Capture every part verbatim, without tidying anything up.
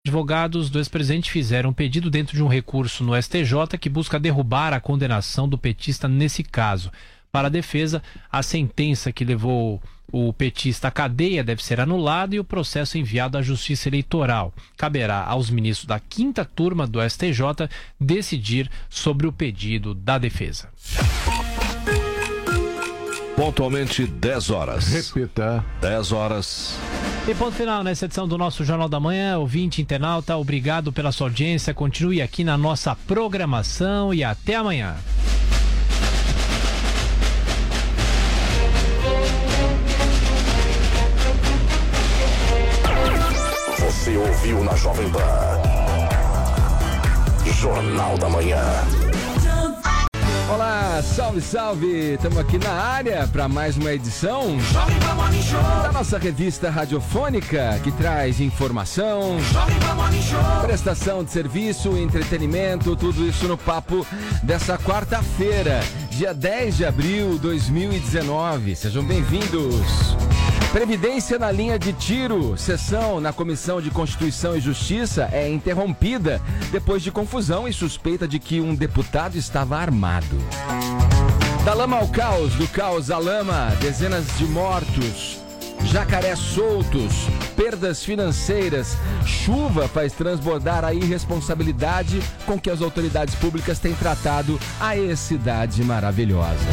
Advogados do ex-presidente fizeram um pedido dentro de um recurso no S T J que busca derrubar a condenação do petista nesse caso. Para a defesa, a sentença que levou o petista à cadeia deve ser anulada e o processo enviado à Justiça Eleitoral. Caberá aos ministros da quinta turma do S T J decidir sobre o pedido da defesa. Pontualmente dez horas. Repita. dez horas. E ponto final nessa edição do nosso Jornal da Manhã. Ouvinte, internauta, obrigado pela sua audiência. Continue aqui na nossa programação e até amanhã. Você ouviu na Jovem Pan. Jornal da Manhã. Olá, salve, salve! Estamos aqui na área para mais uma edição da nossa revista radiofônica que traz informação, prestação de serviço, entretenimento, tudo isso no papo dessa quarta-feira, dia dez de abril de dois mil e dezenove. Sejam bem-vindos! Previdência na linha de tiro. Sessão na Comissão de Constituição e Justiça é interrompida depois de confusão e suspeita de que um deputado estava armado. Da lama ao caos, do caos à lama, dezenas de mortos, jacarés soltos, perdas financeiras, chuva faz transbordar a irresponsabilidade com que as autoridades públicas têm tratado a ex-cidade maravilhosa.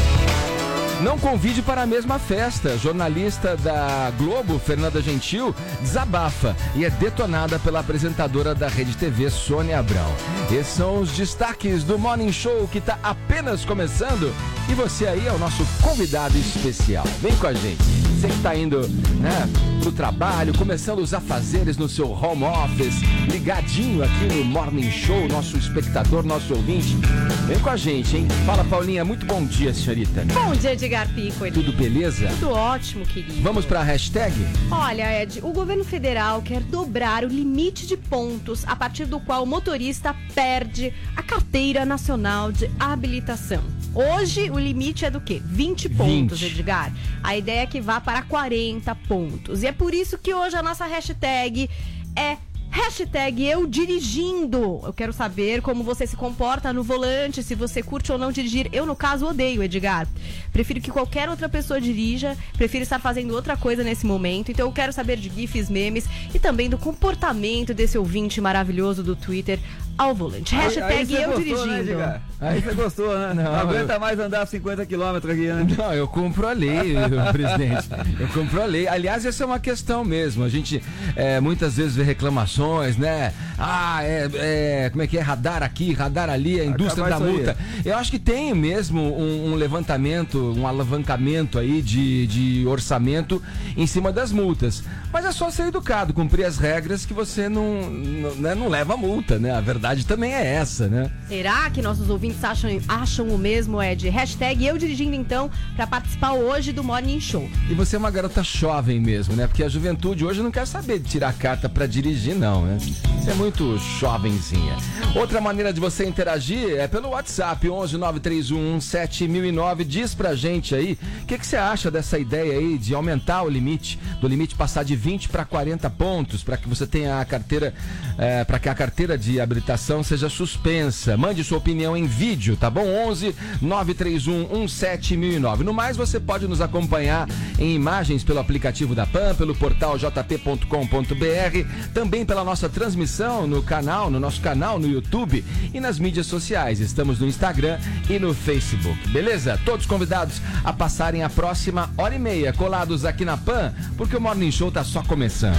Não convide para a mesma festa. Jornalista da Globo, Fernanda Gentil, desabafa e é detonada pela apresentadora da Rede T V, Sônia Abrão. Esses são os destaques do Morning Show que está apenas começando e você aí é o nosso convidado especial. Vem com a gente. Você que está indo, né, pro trabalho, começando os afazeres no seu home office, ligadinho aqui no Morning Show, nosso espectador, nosso ouvinte. Vem com a gente, hein? Fala, Paulinha. Muito bom dia, senhorita. Bom dia, Edgar Piccoli. Tudo beleza? Tudo ótimo, querido. Vamos para a hashtag? Olha, Ed, o governo federal quer dobrar o limite de pontos a partir do qual o motorista perde a carteira nacional de habilitação. Hoje, o limite é do quê? vinte pontos, vinte. Edgar. A ideia é que vá para quarenta pontos. E é por isso que hoje a nossa hashtag é hashtag eu dirigindo. Eu quero saber como você se comporta no volante, se você curte ou não dirigir. Eu, no caso, odeio, Edgar. Prefiro que qualquer outra pessoa dirija, prefiro estar fazendo outra coisa nesse momento. Então eu quero saber de gifs, memes e também do comportamento desse ouvinte maravilhoso do Twitter ao volante. Hashtag aí, aí eu gostou, dirigindo. Né, aí você gostou, né? Não, não aguenta eu... mais andar cinquenta quilômetros aqui, né? Não, eu compro a lei, presidente. Eu compro a lei. Aliás, essa é uma questão mesmo. A gente é, muitas vezes vê reclamações, né? Ah, é, é, como é que é? Radar aqui, radar ali, a indústria da multa. Eu acho que tem mesmo um, um levantamento, um alavancamento aí de, de orçamento em cima das multas. Mas é só ser educado, cumprir as regras que você não, não, né, não leva multa, né? A verdade A verdade também é essa, né? Será que nossos ouvintes acham, acham o mesmo, Ed? Hashtag eu dirigindo, então, para participar hoje do Morning Show. E você é uma garota jovem mesmo, né? Porque a juventude hoje não quer saber de tirar carta para dirigir, não, né? Você é muito jovenzinha. Outra maneira de você interagir é pelo WhatsApp, onze nove três um um sete mil e nove. Diz pra gente aí, o que, que você acha dessa ideia aí de aumentar o limite, do limite passar de vinte para quarenta pontos, para que você tenha a carteira, é, para que a carteira de habilitação seja suspensa. Mande sua opinião em vídeo, tá bom? onze nove três um um sete mil e nove. No mais, você pode nos acompanhar em imagens pelo aplicativo da Pan, pelo portal j p ponto com ponto b r, também pela nossa transmissão no canal, no nosso canal no YouTube e nas mídias sociais. Estamos no Instagram e no Facebook. Beleza? Todos convidados a passarem a próxima hora e meia colados aqui na Pan, porque o Morning Show tá só começando.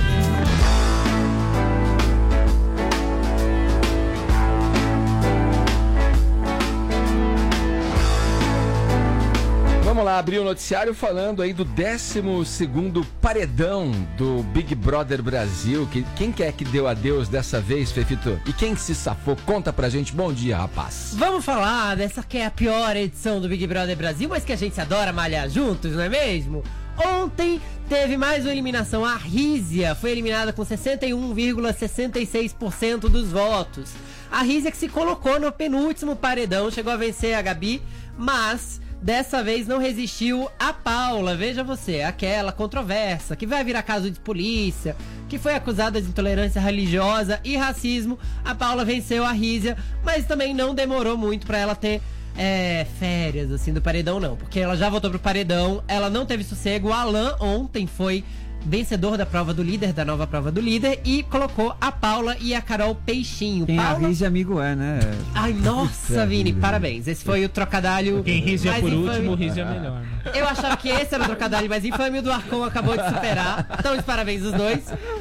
Vamos lá, abrir o noticiário falando aí do décimo segundo paredão do Big Brother Brasil. Que, quem que é que deu adeus dessa vez, Fefito? E quem se safou? Conta pra gente. Bom dia, rapaz. Vamos falar dessa que é a pior edição do Big Brother Brasil, mas que a gente adora malhar juntos, não é mesmo? Ontem teve mais uma eliminação. A Rízia foi eliminada com sessenta e um vírgula sessenta e seis por cento dos votos. A Rízia que se colocou no penúltimo paredão, chegou a vencer a Gabi, mas dessa vez não resistiu a Paula. Veja você, aquela controversa, que vai virar caso de polícia, que foi acusada de intolerância religiosa e racismo. A Paula venceu a Rízia, mas também não demorou muito pra ela ter é, férias, assim, do paredão, não. Porque ela já voltou pro paredão, ela não teve sossego. O Alan ontem foi vencedor da prova do líder, da nova prova do líder, e colocou a Paula e a Carol Peixinho. Quem Paula... a Rízia amigo é, né? Ai, nossa, Vini, parabéns. Esse foi o trocadilho. Quem Rízia mais por infame. último, o Rízia é melhor. Né? Eu achava que esse era o trocadilho mais infame, o do Arcon acabou de superar. Então, parabéns os dois.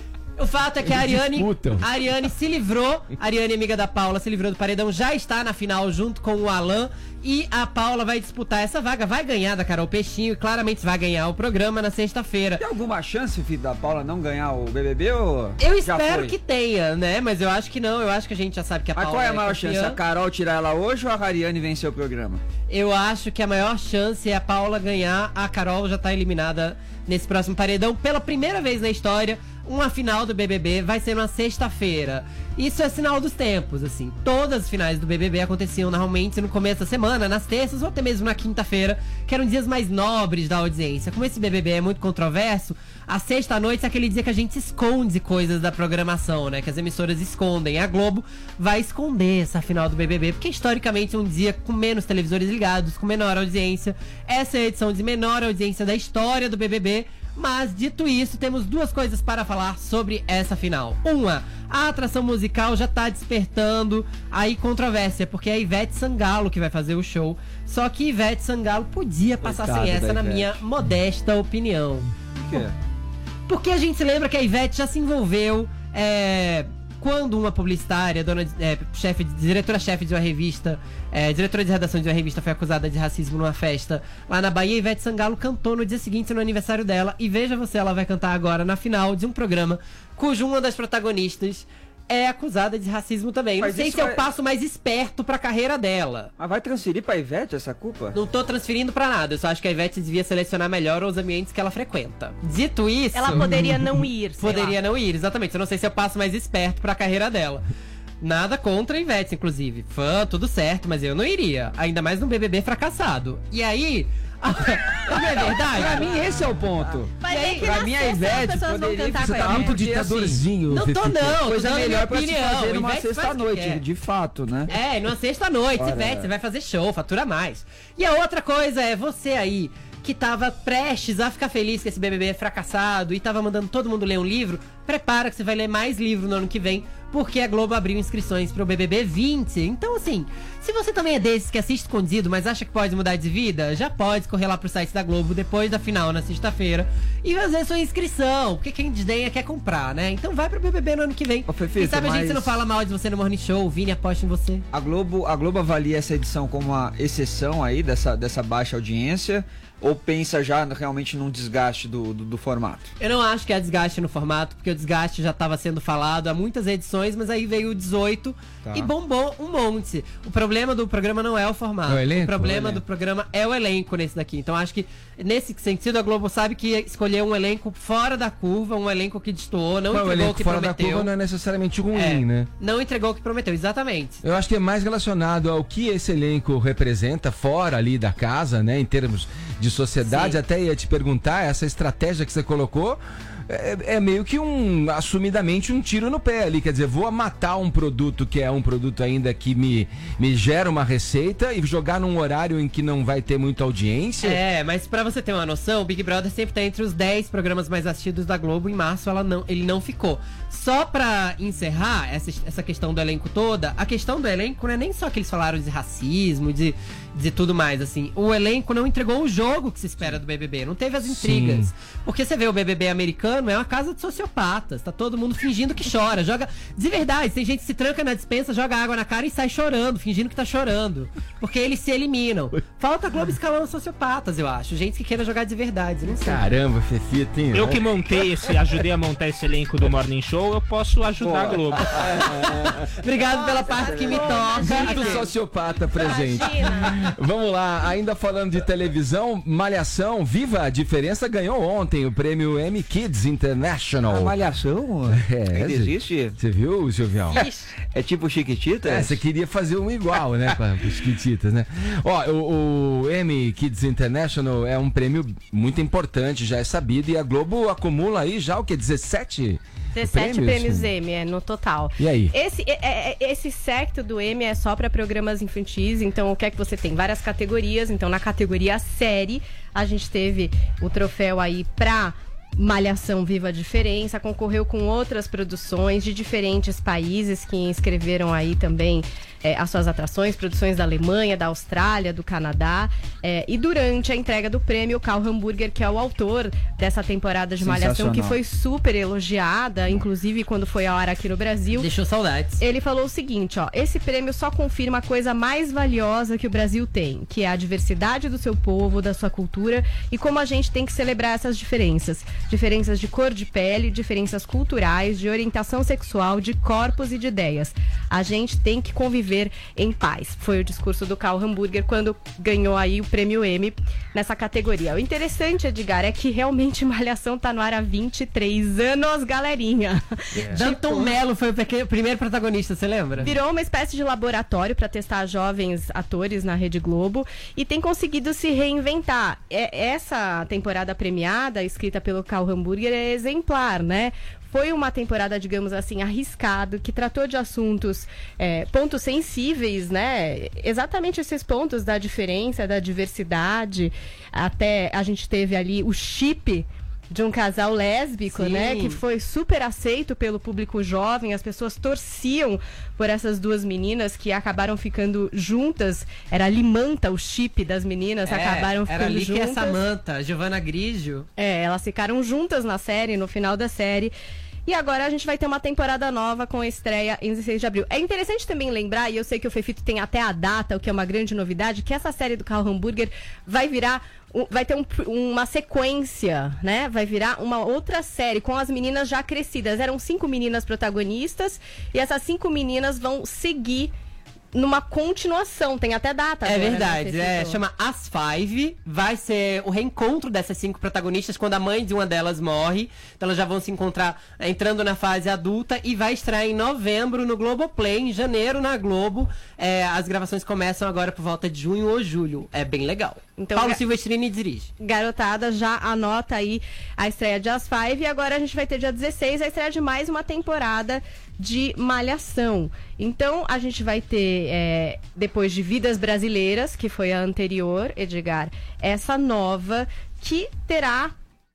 O fato é que a Ariane, a Ariane se livrou, a Ariane, amiga da Paula, se livrou do paredão, já está na final junto com o Alan. E a Paula vai disputar essa vaga, vai ganhar da Carol Peixinho e claramente vai ganhar o programa na sexta-feira. Tem alguma chance, filho, da Paula não ganhar o B B B ou Eu já espero foi? que tenha, né? Mas eu acho que não, eu acho que a gente já sabe que a Mas Paula qual é a é maior campeã. chance? A Carol tirar ela hoje ou a Ariane vencer o programa? Eu acho que a maior chance é a Paula ganhar. A Carol já tá eliminada nesse próximo paredão. Pela primeira vez na história, uma final do B B B vai ser na sexta-feira. Isso é sinal dos tempos, assim. Todas as finais do B B B aconteciam normalmente no começo da semana, nas terças ou até mesmo na quinta-feira, que eram dias mais nobres da audiência. Como esse B B B é muito controverso, a sexta-noite é aquele dia que a gente esconde coisas da programação, né? Que as emissoras escondem. A Globo vai esconder essa final do B B B, porque historicamente é um dia com menos televisores ligados, com menor audiência. Essa é a edição de menor audiência da história do B B B. Mas, dito isso, temos duas coisas para falar sobre essa final. Uma, a atração musical já tá despertando aí controvérsia, porque é a Ivete Sangalo que vai fazer o show. Só que Ivete Sangalo podia passar Coitada sem essa, da na Ivete. minha modesta opinião. Por quê? Porque a gente se lembra que a Ivete já se envolveu é, quando uma publicitária, dona de, é, chefe, diretora-chefe de uma revista, é, diretora de redação de uma revista foi acusada de racismo numa festa lá na Bahia. Ivete Sangalo cantou no dia seguinte, no aniversário dela. E veja você, ela vai cantar agora na final de um programa cujo uma das protagonistas é acusada de racismo também. Mas Não sei isso se é vai- o passo mais esperto pra carreira dela. Mas vai transferir pra Ivete essa culpa? Não tô transferindo pra nada, eu só acho que a Ivete devia selecionar melhor os ambientes que ela frequenta. Dito isso... Ela poderia não ir, sei Poderia lá. não ir, exatamente. Eu não sei se é o passo mais esperto pra carreira dela. Nada contra a Ivete, inclusive. Fã, tudo certo, mas eu não iria. Ainda mais num B B B fracassado. E aí... não é Pra verdade? mim esse é o ponto. Vai ver que pra na mim a sexta as Ivete pessoas vão poderia cantar você com tá ela. muito Muito Porque, assim, ditadorzinho. Não tô Fefita. não, Coisa tô dando melhor minha pra se opinião. fazer numa Ivete faz o que sexta-noite, quer. de fato, né? É, numa sexta-noite, Ora. Ivete, você vai fazer show, fatura mais. E a outra coisa é você aí, que tava prestes a ficar feliz que esse B B B é fracassado e tava mandando todo mundo ler um livro, prepara que você vai ler mais livro no ano que vem, porque a Globo abriu inscrições pro B B B vinte. Então, assim, se você também é desses que assiste escondido, mas acha que pode mudar de vida, já pode correr lá pro site da Globo depois da final na sexta-feira e fazer sua inscrição, porque quem desdenha quer comprar, né? Então vai pro B B B no ano que vem. Ô, Fefita, Quem sabe a gente mas- não fala mal de você no Morning Show, o Vini aposta em você. A Globo, a Globo avalia essa edição como uma exceção aí dessa, dessa baixa audiência ou pensa já realmente num desgaste do, do, do formato? Eu não acho que há desgaste no formato, porque o desgaste já estava sendo falado há muitas edições, mas aí veio o dezoito Tá. e bombou um monte. O problema do programa não é o formato. É o elenco? problema O do elenco. programa é o elenco nesse daqui. Então acho que, nesse sentido, a Globo sabe que escolheu um elenco fora da curva, um elenco que destoou, não Qual é o entregou o elenco que fora da prometeu. curva não é necessariamente ruim, É, né? Não entregou o que prometeu, exatamente. Eu acho que é mais relacionado ao que esse elenco representa fora ali da casa, né? Em termos de sociedade. Sim. Até ia te perguntar, essa estratégia que você colocou é, é meio que um, assumidamente, um tiro no pé ali. Quer dizer, vou matar um produto que é um produto ainda que me, me gera uma receita e jogar num horário em que não vai ter muita audiência. É, mas pra você ter uma noção, o Big Brother sempre tá entre os dez programas mais assistidos da Globo. Em março ela não, ele não ficou. Só pra encerrar essa, essa questão do elenco toda, a questão do elenco não é nem só que eles falaram de racismo, de, de tudo mais, assim. O elenco não entregou o jogo que se espera do B B B, não teve as intrigas. Sim. Porque você vê o B B B americano, é uma casa de sociopatas, tá todo mundo fingindo que chora. Joga, de verdade, tem gente que se tranca na despensa, joga água na cara e sai chorando, fingindo que tá chorando. Porque eles se eliminam. Falta a Globo escalando sociopatas, eu acho. Gente que queira jogar de verdade, não sei. Caramba, Fefita, hein? Eu que montei esse, ajudei a montar esse elenco do Morning Show, eu posso ajudar a Globo. Obrigado pela parte que me toca. Muito sociopata presente. Imagina. Vamos lá, ainda falando de televisão, Malhação, Viva a Diferença ganhou ontem o prêmio M Kids Kids International. A Malhação? É, Ainda existe? Você viu, Silvião? É tipo Chiquititas? É, você queria fazer um igual, né, com os Chiquititas, né? Ó, o, o Emmy Kids International é um prêmio muito importante, já é sabido, e a Globo acumula aí já o que, dezessete? dezessete prêmios Emmy, é, no total. E aí? Esse, é, é, esse secto do Emmy é só para programas infantis, então o que é que você tem? Várias categorias, então na categoria série, a gente teve o troféu aí pra Malhação Viva a Diferença, concorreu com outras produções de diferentes países que inscreveram aí também é, as suas atrações, produções da Alemanha, da Austrália, do Canadá. É, e durante a entrega do prêmio, o Karl Hamburger, que é o autor dessa temporada de Malhação, que foi super elogiada, inclusive quando foi ao ar aqui no Brasil. Deixou saudades. Ele falou o seguinte, ó, esse prêmio só confirma a coisa mais valiosa que o Brasil tem, que é a diversidade do seu povo, da sua cultura e como a gente tem que celebrar essas diferenças. Diferenças de cor de pele, diferenças culturais, de orientação sexual, de corpos e de ideias. A gente tem que conviver em paz. Foi o discurso do Karl Hamburger quando ganhou aí o prêmio Emmy nessa categoria. O interessante, Edgar, é que realmente Malhação tá no ar há vinte e três anos, galerinha. Yeah. Danton Mello foi o pequeno, primeiro protagonista, você lembra? Virou uma espécie de laboratório para testar jovens atores na Rede Globo e tem conseguido se reinventar. É, essa temporada premiada, escrita pelo Karl Hamburger, é exemplar, né? Foi uma temporada, digamos assim, arriscada, que tratou de assuntos, é, pontos sensíveis, né? Exatamente esses pontos da diferença, da diversidade. Até a gente teve ali o chip de um casal lésbico, Sim. né? Que foi super aceito pelo público jovem. As pessoas torciam por essas duas meninas que acabaram ficando juntas. Era a Limanta, o chip das meninas, é, acabaram ficando era ali juntas. Que é Samantha, Giovanna Grigio. É, elas ficaram juntas na série, no final da série. E agora a gente vai ter uma temporada nova com a estreia em dezesseis de abril. É interessante também lembrar, e eu sei que o Fefito tem até a data, o que é uma grande novidade, que essa série do Karl Hamburger vai virar, vai ter um, uma sequência, né? Vai virar uma outra série com as meninas já crescidas. Eram cinco meninas protagonistas e essas cinco meninas vão seguir numa continuação, tem até data. É agora, verdade, né, é, chama As Five, vai ser o reencontro dessas cinco protagonistas quando a mãe de uma delas morre, então elas já vão se encontrar é, entrando na fase adulta e vai estrear em novembro no Globoplay, em janeiro na Globo, é, as gravações começam agora por volta de junho ou julho, é bem legal. Então, Paulo ga- Silvestrini dirige. Garotada, já anota aí a estreia de As Five e agora a gente vai ter dia dezesseis a estreia de mais uma temporada de Malhação. Então a gente vai ter, é, depois de Vidas Brasileiras, que foi a anterior, Edgar, essa nova que terá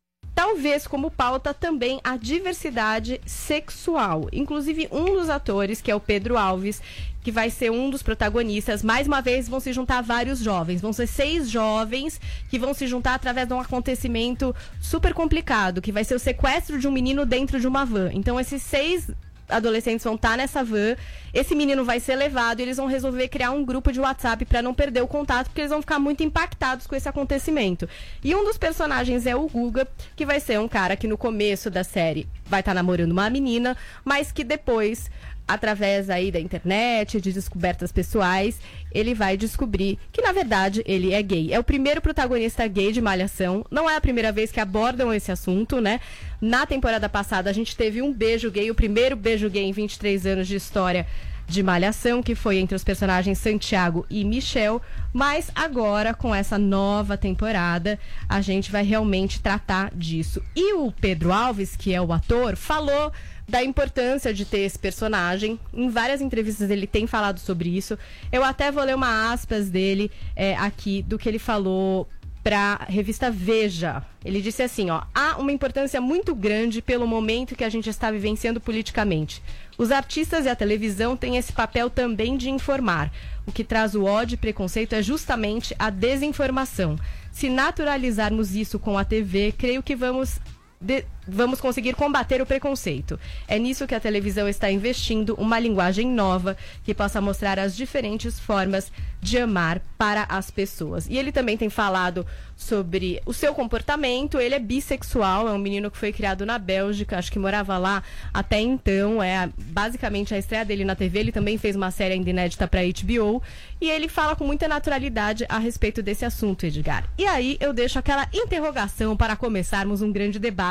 talvez como pauta também a diversidade sexual. Inclusive um dos atores, que é o Pedro Alves, que vai ser um dos protagonistas. Mais uma vez vão se juntar vários jovens. Vão ser seis jovens que vão se juntar através de um acontecimento super complicado, que vai ser o sequestro de um menino dentro de uma van. Então esses seis adolescentes vão estar nessa van, esse menino vai ser levado e eles vão resolver criar um grupo de WhatsApp para não perder o contato, porque eles vão ficar muito impactados com esse acontecimento. E um dos personagens é o Guga, que vai ser um cara que no começo da série vai estar namorando uma menina, mas que depois, através aí da internet, de descobertas pessoais, ele vai descobrir que, na verdade, ele é gay. É o primeiro protagonista gay de Malhação. Não é a primeira vez que abordam esse assunto, né? Na temporada passada, a gente teve um beijo gay, o primeiro beijo gay em vinte e três anos de história de Malhação, que foi entre os personagens Santiago e Michel. Mas agora, com essa nova temporada, a gente vai realmente tratar disso. E o Pedro Alves, que é o ator, falou da importância de ter esse personagem. Em várias entrevistas ele tem falado sobre isso. Eu até vou ler uma aspas dele é, aqui, do que ele falou para a revista Veja. Ele disse assim, ó: há uma importância muito grande pelo momento que a gente está vivenciando politicamente. Os artistas e a televisão têm esse papel também de informar. O que traz o ódio e preconceito é justamente a desinformação. Se naturalizarmos isso com a T V, creio que vamos... De, vamos conseguir combater o preconceito. É nisso que a televisão está investindo, uma linguagem nova que possa mostrar as diferentes formas de amar para as pessoas. E ele também tem falado sobre o seu comportamento. Ele é bissexual, é um menino que foi criado na Bélgica, acho que morava lá até então. É basicamente a estreia dele na T V. Ele também fez uma série ainda inédita para H B O e ele fala com muita naturalidade a respeito desse assunto, Edgar. E aí eu deixo aquela interrogação para começarmos um grande debate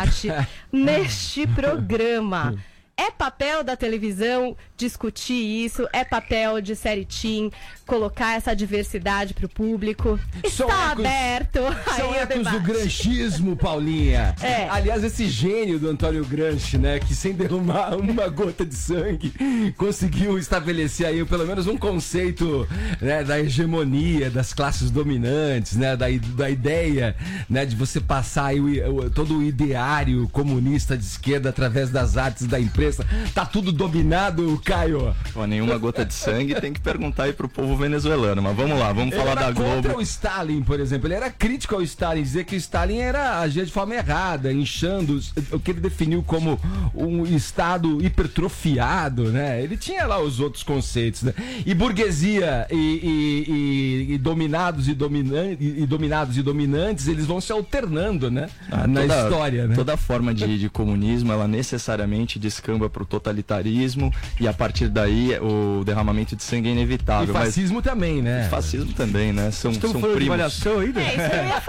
neste programa. É papel da televisão discutir isso, é papel de série Teen colocar essa diversidade pro público. Está São ecos- aberto. São aí o ecos do debate. granchismo, Paulinha. É. Aliás, esse gênio do Antônio Gramsci, né, que sem derramar uma gota de sangue, conseguiu estabelecer aí pelo menos um conceito, né, da hegemonia das classes dominantes, né, da, da ideia, né, de você passar aí o, o, todo o ideário comunista de esquerda através das artes da imprensa. Tá tudo dominado, Caio. Pô, nenhuma gota de sangue, tem que perguntar aí pro povo venezuelano. Mas vamos lá, vamos Ele falar era da Globo. contra o Stalin, por exemplo. Ele era crítico ao Stalin, dizer que o Stalin era agir de forma errada, inchando o que ele definiu como um Estado hipertrofiado, né? Ele tinha lá os outros conceitos, né? E burguesia e, e- e- e dominados e, dominan- e- e dominados e dominantes, eles vão se alternando, né? Ah, Na toda- história, né? Toda forma de, de comunismo, ela necessariamente descamba para o totalitarismo e a partir daí o derramamento de sangue é E inevitável. Mas fascismo também, né? fascismo também, né? São, Estamos são falando de primos. malhação ainda? É isso que eu ia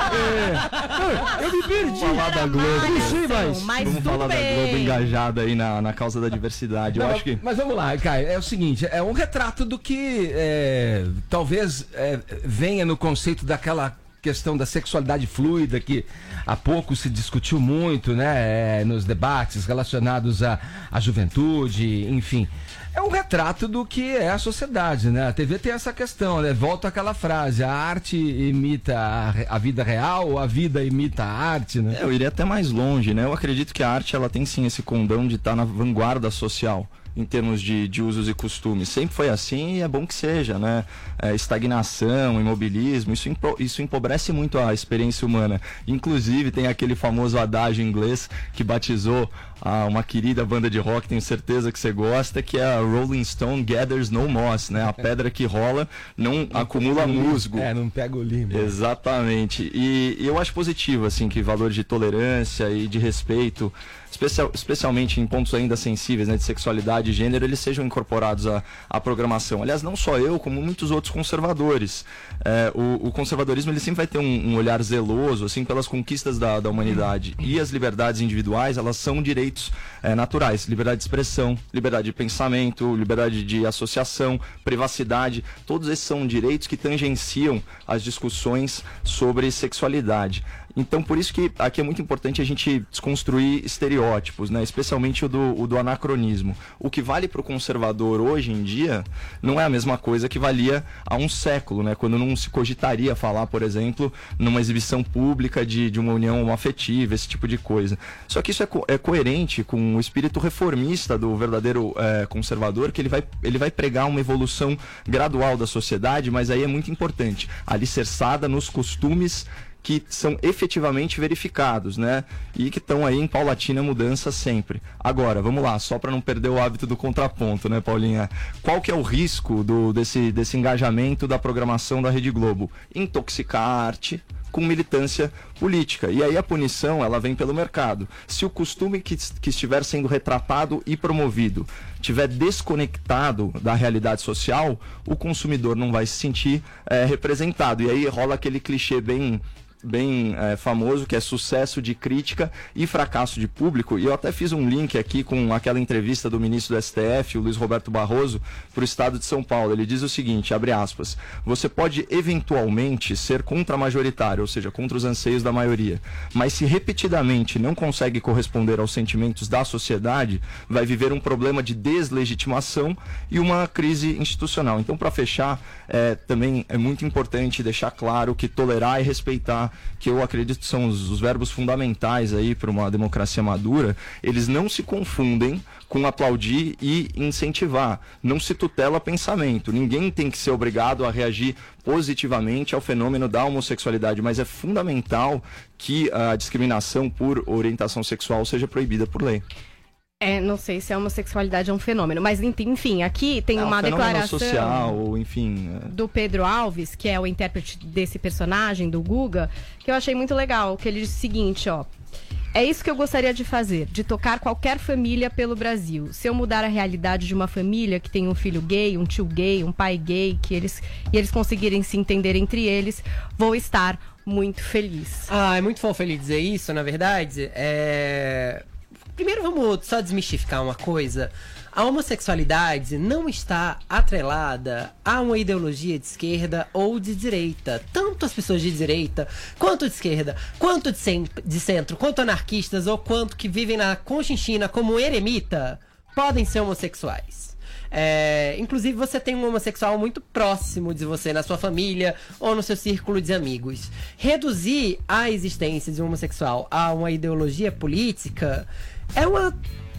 falar. Eu me perdi. Falar da Era Globo. malhação, mas- mas Vamos tudo falar da bem. Globo engajada aí na, na causa da diversidade. Eu Não, acho que Mas vamos lá, Caio. É o seguinte, é um retrato do que é, talvez é, venha no conceito daquela questão da sexualidade fluida que há pouco se discutiu muito, né, é, nos debates relacionados à, à juventude, enfim. É um retrato do que é a sociedade, né? A T V tem essa questão, né? Volta àquela frase, a arte imita a, re- a vida real ou a vida imita a arte, né? É, eu iria até mais longe, né? Eu acredito que a arte ela tem sim esse condão de estar na vanguarda social em termos de, de usos e costumes. Sempre foi assim e é bom que seja, né? É, estagnação, imobilismo, isso, empo- isso empobrece muito a experiência humana. Inclusive tem aquele famoso adágio inglês que batizou a uma querida banda de rock, tenho certeza que você gosta, que é a Rolling Stone Gathers No Moss, né? A pedra que rola não acumula musgo. É, não pega o limo. Exatamente. E, e eu acho positivo, assim, que valores de tolerância e de respeito, especial, especialmente em pontos ainda sensíveis, né, de sexualidade e gênero, eles sejam incorporados à, à programação. Aliás, não só eu, como muitos outros conservadores. É, o, o conservadorismo, ele sempre vai ter um, um olhar zeloso, assim, pelas conquistas da, da humanidade. E as liberdades individuais, elas são direitos é, naturais. Liberdade de expressão, liberdade de pensamento, liberdade de associação, privacidade. Todos esses são direitos que tangenciam as discussões sobre sexualidade. Então, por isso que aqui é muito importante a gente desconstruir estereótipos, né? Especialmente o do, o do anacronismo. O que vale para o conservador hoje em dia não é a mesma coisa que valia há um século, né? Quando não se cogitaria falar, por exemplo, numa exibição pública de, de uma união homoafetiva, esse tipo de coisa. Só que isso é, co é coerente com o espírito reformista do verdadeiro é, conservador, que ele vai, ele vai pregar uma evolução gradual da sociedade, mas aí é muito importante, alicerçada nos costumes que são efetivamente verificados, né? E que estão aí em paulatina mudança sempre. Agora, vamos lá, só para não perder o hábito do contraponto, né, Paulinha? Qual que é o risco do, desse, desse engajamento da programação da Rede Globo? Intoxicar a arte com militância política. E aí a punição, ela vem pelo mercado. Se o costume que, que estiver sendo retratado e promovido estiver desconectado da realidade social, o consumidor não vai se sentir é, representado. E aí rola aquele clichê bem... bem é, famoso, que é sucesso de crítica e fracasso de público. E eu até fiz um link aqui com aquela entrevista do ministro do S T F, o Luiz Roberto Barroso, para o estado de São Paulo. Ele diz o seguinte, abre aspas, você pode eventualmente ser contra-majoritário, ou seja, contra os anseios da maioria, mas se repetidamente não consegue corresponder aos sentimentos da sociedade, vai viver um problema de deslegitimação e uma crise institucional. Então, para fechar, é, também é muito importante deixar claro que tolerar e respeitar, que eu acredito que são os, os verbos fundamentais aí para uma democracia madura, eles não se confundem com aplaudir e incentivar. Não se tutela pensamento. Ninguém tem que ser obrigado a reagir positivamente ao fenômeno da homossexualidade, mas é fundamental que a discriminação por orientação sexual seja proibida por lei. É, não sei se a homossexualidade é um fenômeno, mas enfim, aqui tem É um uma fenômeno declaração social, ou enfim... é... do Pedro Alves, que é o intérprete desse personagem, do Guga, que eu achei muito legal, que ele diz o seguinte, ó. É isso que eu gostaria de fazer, de tocar qualquer família pelo Brasil. Se eu mudar a realidade de uma família que tem um filho gay, um tio gay, um pai gay, que eles, e eles conseguirem se entender entre eles, vou estar muito feliz. Ah, é muito fofo ele dizer isso, na verdade. É... Primeiro vamos só desmistificar uma coisa. A homossexualidade não está atrelada a uma ideologia de esquerda ou de direita. Tanto as pessoas de direita, quanto de esquerda, quanto de, cent- de centro, quanto anarquistas ou quanto que vivem na Conchinchina como eremita, podem ser homossexuais. É, inclusive você tem um homossexual muito próximo de você na sua família ou no seu círculo de amigos. Reduzir a existência de um homossexual a uma ideologia política é uma...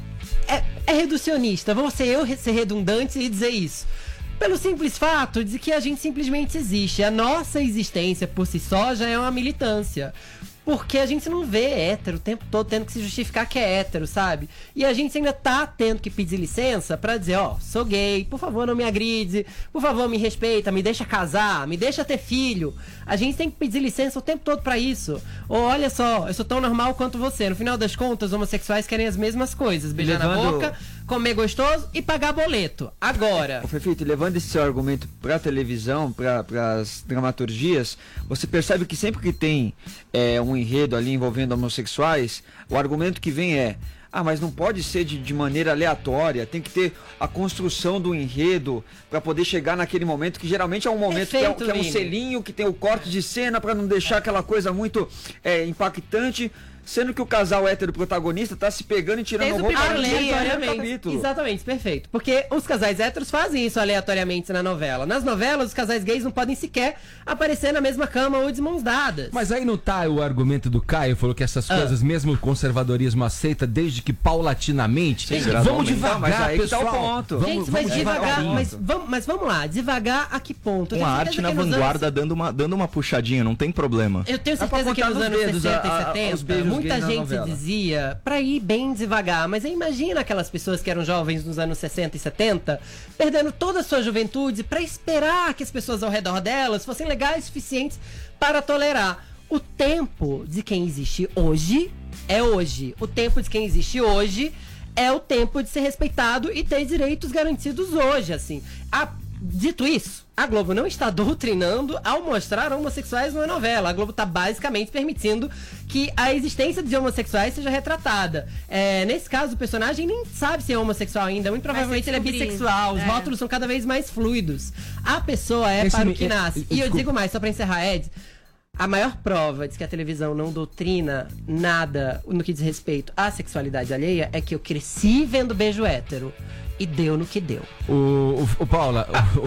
É, é reducionista, vou ser eu ser redundante e dizer isso. Pelo simples fato de que a gente simplesmente existe. A nossa existência por si só já é uma militância. Porque a gente não vê hétero o tempo todo tendo que se justificar que é hétero, sabe? E a gente ainda tá tendo que pedir licença pra dizer, ó, sou gay, por favor não me agride, por favor me respeita, me deixa casar, me deixa ter filho. A gente tem que pedir licença o tempo todo pra isso. Ou olha só, eu sou tão normal quanto você. No final das contas, homossexuais querem as mesmas coisas. Beijar Levando... na boca, comer gostoso e pagar boleto. Agora... Ô, Fefito, levando esse seu argumento pra televisão, pra, pras dramaturgias, você percebe que sempre que tem é, um enredo ali envolvendo homossexuais, o argumento que vem é: ah, mas não pode ser de, de maneira aleatória, tem que ter a construção do enredo para poder chegar naquele momento, que geralmente é um momento Perfeito, que, é, que é um Vini. selinho, que tem o corte de cena para não deixar aquela coisa muito é, impactante, sendo que o casal hétero protagonista tá se pegando e tirando Desde o roupa primeiro ali, Aleatoriamente. capítulo. Exatamente, perfeito. Porque os casais héteros fazem isso aleatoriamente na novela. Nas novelas, os casais gays não podem sequer aparecer na mesma cama ou de mãos dadas. Mas aí não tá o argumento do Caio, falou que essas Ah. coisas, mesmo o conservadorismo aceita, desde que paulatinamente. Sim, vamos gradualmente. devagar, Mas aí que tá o pessoal. ponto. Vamos, Gente, mas vamos devagar, devagar. mas vamos, mas vamos lá, devagar a que ponto? Eu Com a tenho arte certeza na que nos vanguarda anos- dando uma, dando uma puxadinha, não tem problema. Eu tenho Dá pra certeza que contar nos nos anos dedos sessenta a- a- e os setenta, beijos muita gays na gente novela. dizia pra ir bem devagar. Mas aí imagina aquelas pessoas que eram jovens nos anos sessenta e setenta, perdendo toda a sua juventude pra esperar que as pessoas ao redor delas fossem legais o suficientes para tolerar. O tempo de quem existe hoje é hoje. O tempo de quem existe hoje é o tempo de ser respeitado e ter direitos garantidos hoje, assim. A Dito isso, a Globo não está doutrinando ao mostrar homossexuais numa novela. A Globo está basicamente permitindo que a existência de homossexuais seja retratada. É, nesse caso, o personagem nem sabe se é homossexual ainda. Muito provavelmente ele é descobrir. bissexual. Os É. rótulos são cada vez mais fluidos. A pessoa é Esse para me- o que é- nasce. é- E eu desculpa. digo mais, só para encerrar, Ed. A maior prova de que a televisão não doutrina nada no que diz respeito à sexualidade alheia é que eu cresci vendo beijo hétero. E deu no que deu. O, o, o Paula, o-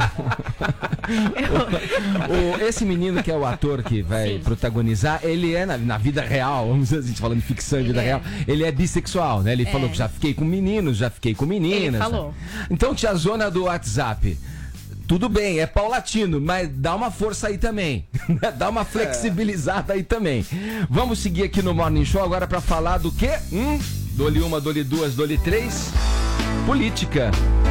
o- o- esse menino que é o ator que vai Sim. protagonizar, ele é na, na vida real, vamos dizer assim, falando de ficção e vida Ele é. real, ele é bissexual, né? Ele É. falou que já fiquei com meninos, já fiquei com meninas. Ele falou. Então, tia Zona do WhatsApp, tudo bem, é paulatino, mas dá uma força aí também. né? Dá uma flexibilizada aí também. Vamos seguir aqui no Morning Show agora pra falar do quê? Hum, dole uma, dole duas, dole três. Política.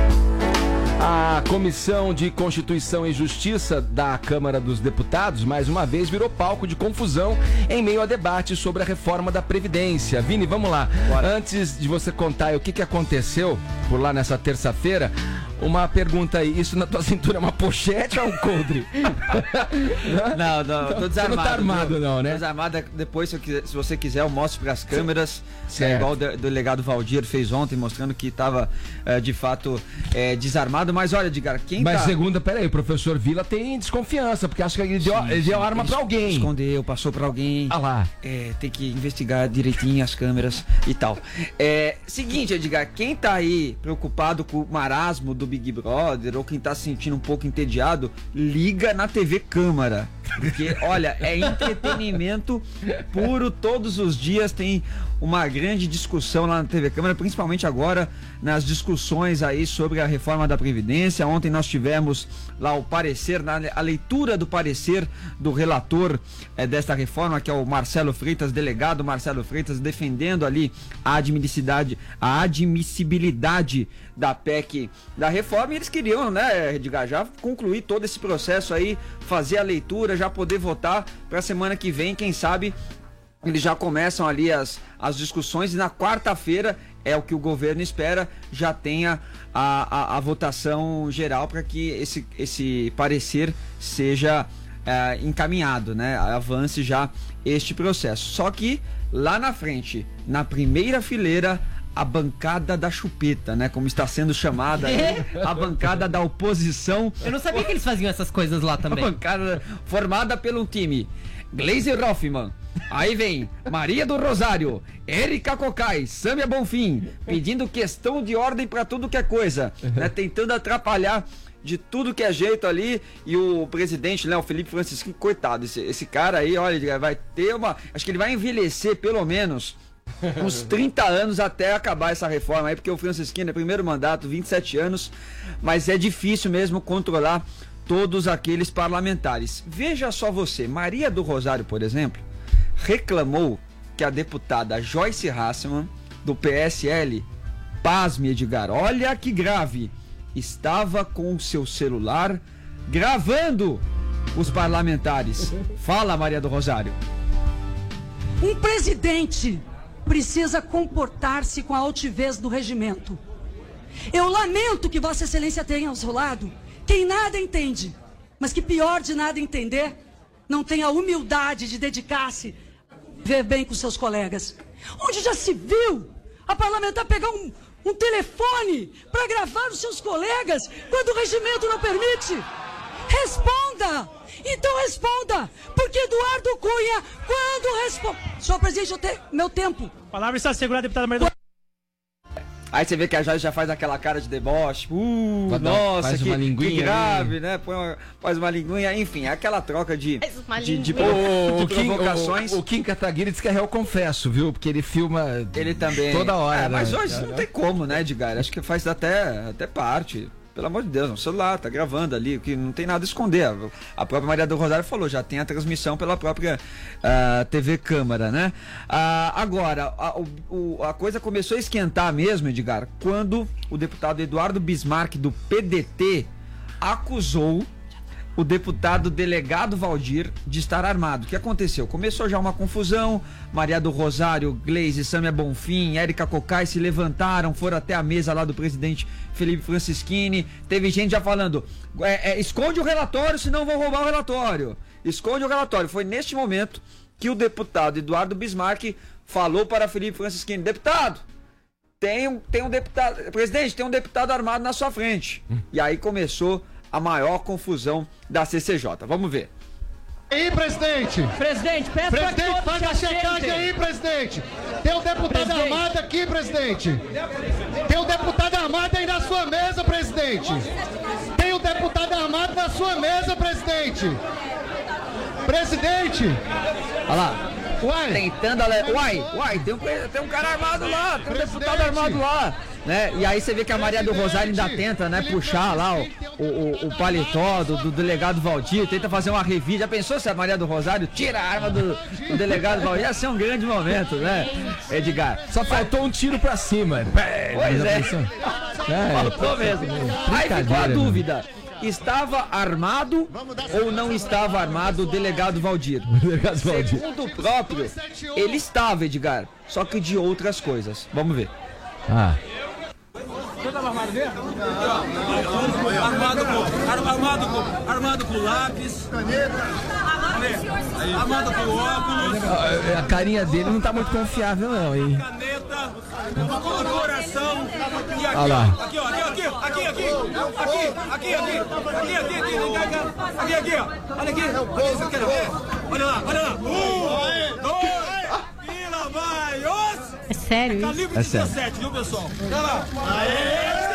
A Comissão de Constituição e Justiça da Câmara dos Deputados, mais uma vez, virou palco de confusão em meio a debate sobre a reforma da Previdência. Vini, vamos lá. Antes de você contar aí o que, que aconteceu por lá nessa terça-feira, uma pergunta aí. Isso na tua cintura é uma pochete ou um coldre? Não, não, eu tô Você desarmado. não tá armado, viu? não, né? Tô desarmado. Depois, se, eu quiser- se você quiser, eu mostro pras câmeras. Certo. É igual o de- delegado Valdir fez ontem, mostrando que tava, eh, de fato, eh, desarmado. Mas olha, Edgar, quem Mas tá... segunda, peraí, o professor Vila tem desconfiança, porque acha que ele deu, ele deu arma pra alguém. Escondeu, passou pra alguém. Ah lá. É, tem que investigar direitinho as câmeras e tal. É, seguinte, Edgar, quem tá aí preocupado com o marasmo do Big Brother ou quem tá se sentindo um pouco entediado, liga na T V Câmara. Porque, olha, é entretenimento puro, todos os dias tem uma grande discussão lá na T V Câmara, principalmente agora nas discussões aí sobre a reforma da Previdência. Ontem nós tivemos lá o parecer, na, a leitura do parecer do relator eh, desta reforma, que é o Marcelo Freitas, delegado Marcelo Freitas, defendendo ali a admissibilidade, a admissibilidade da P E C da reforma, e eles queriam, né, Edgar, já concluir todo esse processo aí, fazer a leitura, já poder votar para a semana que vem, quem sabe eles já começam ali as, as discussões e na quarta-feira é o que o governo espera, já tenha a, a, a votação geral para que esse, esse parecer seja é, encaminhado, né? Avance já este processo. Só que lá na frente, na primeira fileira, a bancada da chupeta, né? Como está sendo chamada, né? A bancada da oposição. Eu não sabia que eles faziam essas coisas lá também. A bancada formada pelo time Gleisi Hoffmann. Aí vem Maria do Rosário, Érica Cocai, Sâmia Bonfim, pedindo questão de ordem para tudo que é coisa, né? Tentando atrapalhar de tudo que é jeito ali. E o presidente, né, o Felipe Francisquini, coitado, esse, esse cara aí, olha, vai ter uma... Acho que ele vai envelhecer pelo menos uns trinta anos até acabar essa reforma aí, porque o Francisquini é primeiro mandato, vinte e sete anos, mas é difícil mesmo controlar todos aqueles parlamentares. Veja só você, Maria do Rosário, por exemplo, reclamou que a deputada Joyce Hasselmann, do P S L, pasme, Edgar, olha que grave, estava com o seu celular gravando os parlamentares. Fala, Maria do Rosário. Um presidente precisa comportar-se com a altivez do regimento. Eu lamento que Vossa Excelência tenha ao seu lado quem nada entende, mas que pior de nada entender, não tem a humildade de dedicar-se a ver bem com seus colegas. Onde já se viu a parlamentar pegar um, um telefone para gravar os seus colegas quando o regimento não permite? Responda! Então responda! Porque Eduardo Cunha, quando responde... Senhor presidente, eu tenho meu tempo. A palavra está segurada, deputada Maria do... Aí você vê que a Joyce já faz aquela cara de deboche. Uh, Pode nossa, faz que, uma que grave, né? Põe uma, faz uma linguinha, enfim, é aquela troca de, de, de, de, o, de provocações. O, o, o Kim Kataguiri diz que é réu confesso, viu? Porque ele filma ele também. toda hora. É, né? Mas hoje não tem como, né, Edgar? Acho que faz até, até parte. Pelo amor de Deus, no celular, tá gravando ali, que não tem nada a esconder. A própria Maria do Rosário falou, já tem a transmissão pela própria uh, T V Câmara, né? Uh, agora, a, o, a coisa começou a esquentar mesmo, Edgar, quando o deputado Eduardo Bismarck, do P D T, acusou o deputado delegado Valdir de estar armado. O que aconteceu? Começou já uma confusão, Maria do Rosário, Gleisi, Sâmia Bonfim, Érica Cocai se levantaram, foram até a mesa lá do presidente Felipe Francisquini, teve gente já falando, é, é, esconde o relatório, senão vão roubar o relatório, esconde o relatório. Foi neste momento que o deputado Eduardo Bismarck falou para Felipe Francisquini, deputado, tem um, tem um deputado, presidente, tem um deputado armado na sua frente. Hum. E aí começou a maior confusão da C C J. Vamos ver. Aí, presidente! Presidente, peço Presidente, faz a checagem aí, presidente! Tem um deputado presidente. armado aqui, presidente! Tem um deputado armado aí na sua mesa, presidente! Tem um deputado armado na sua mesa, presidente! Presidente! Olha lá. Uai. Tentando ale... Uai, uai, tem um, tem um cara armado lá, tem um presidente. deputado armado lá, né? E aí você vê que a Maria do Rosário ainda tenta, né, puxar lá o, o, o paletó do, do delegado Valdir, tenta fazer uma revide. Já pensou se a Maria do Rosário tira a arma do, do delegado Valdir? Ia ser um grande momento, né, Edgar? Só faltou um tiro pra cima. Pois é. é faltou mesmo. Aí ficou a dúvida. Estava armado ou não estava armado o delegado Valdir? delegado Valdir. Segundo o próprio, ele estava, Edgar, só que de outras coisas. Vamos ver. Ah. Você estava armado mesmo? Armado com, armado com, armado com lápis, armado com óculos. A, a carinha dele não tá muito confiável não, hein? Caneta, coração. E aqui, olha lá. Aqui, ó, aqui, aqui, aqui, aqui, aqui, aqui, aqui, aqui, aqui, aqui, aqui, ó. Olha aqui, você quer ver? Olha lá, olha lá. Um, dois, e lá vai, os... É sério isso? Calibre é sério. dezessete, viu, pessoal? Olha lá. Aê!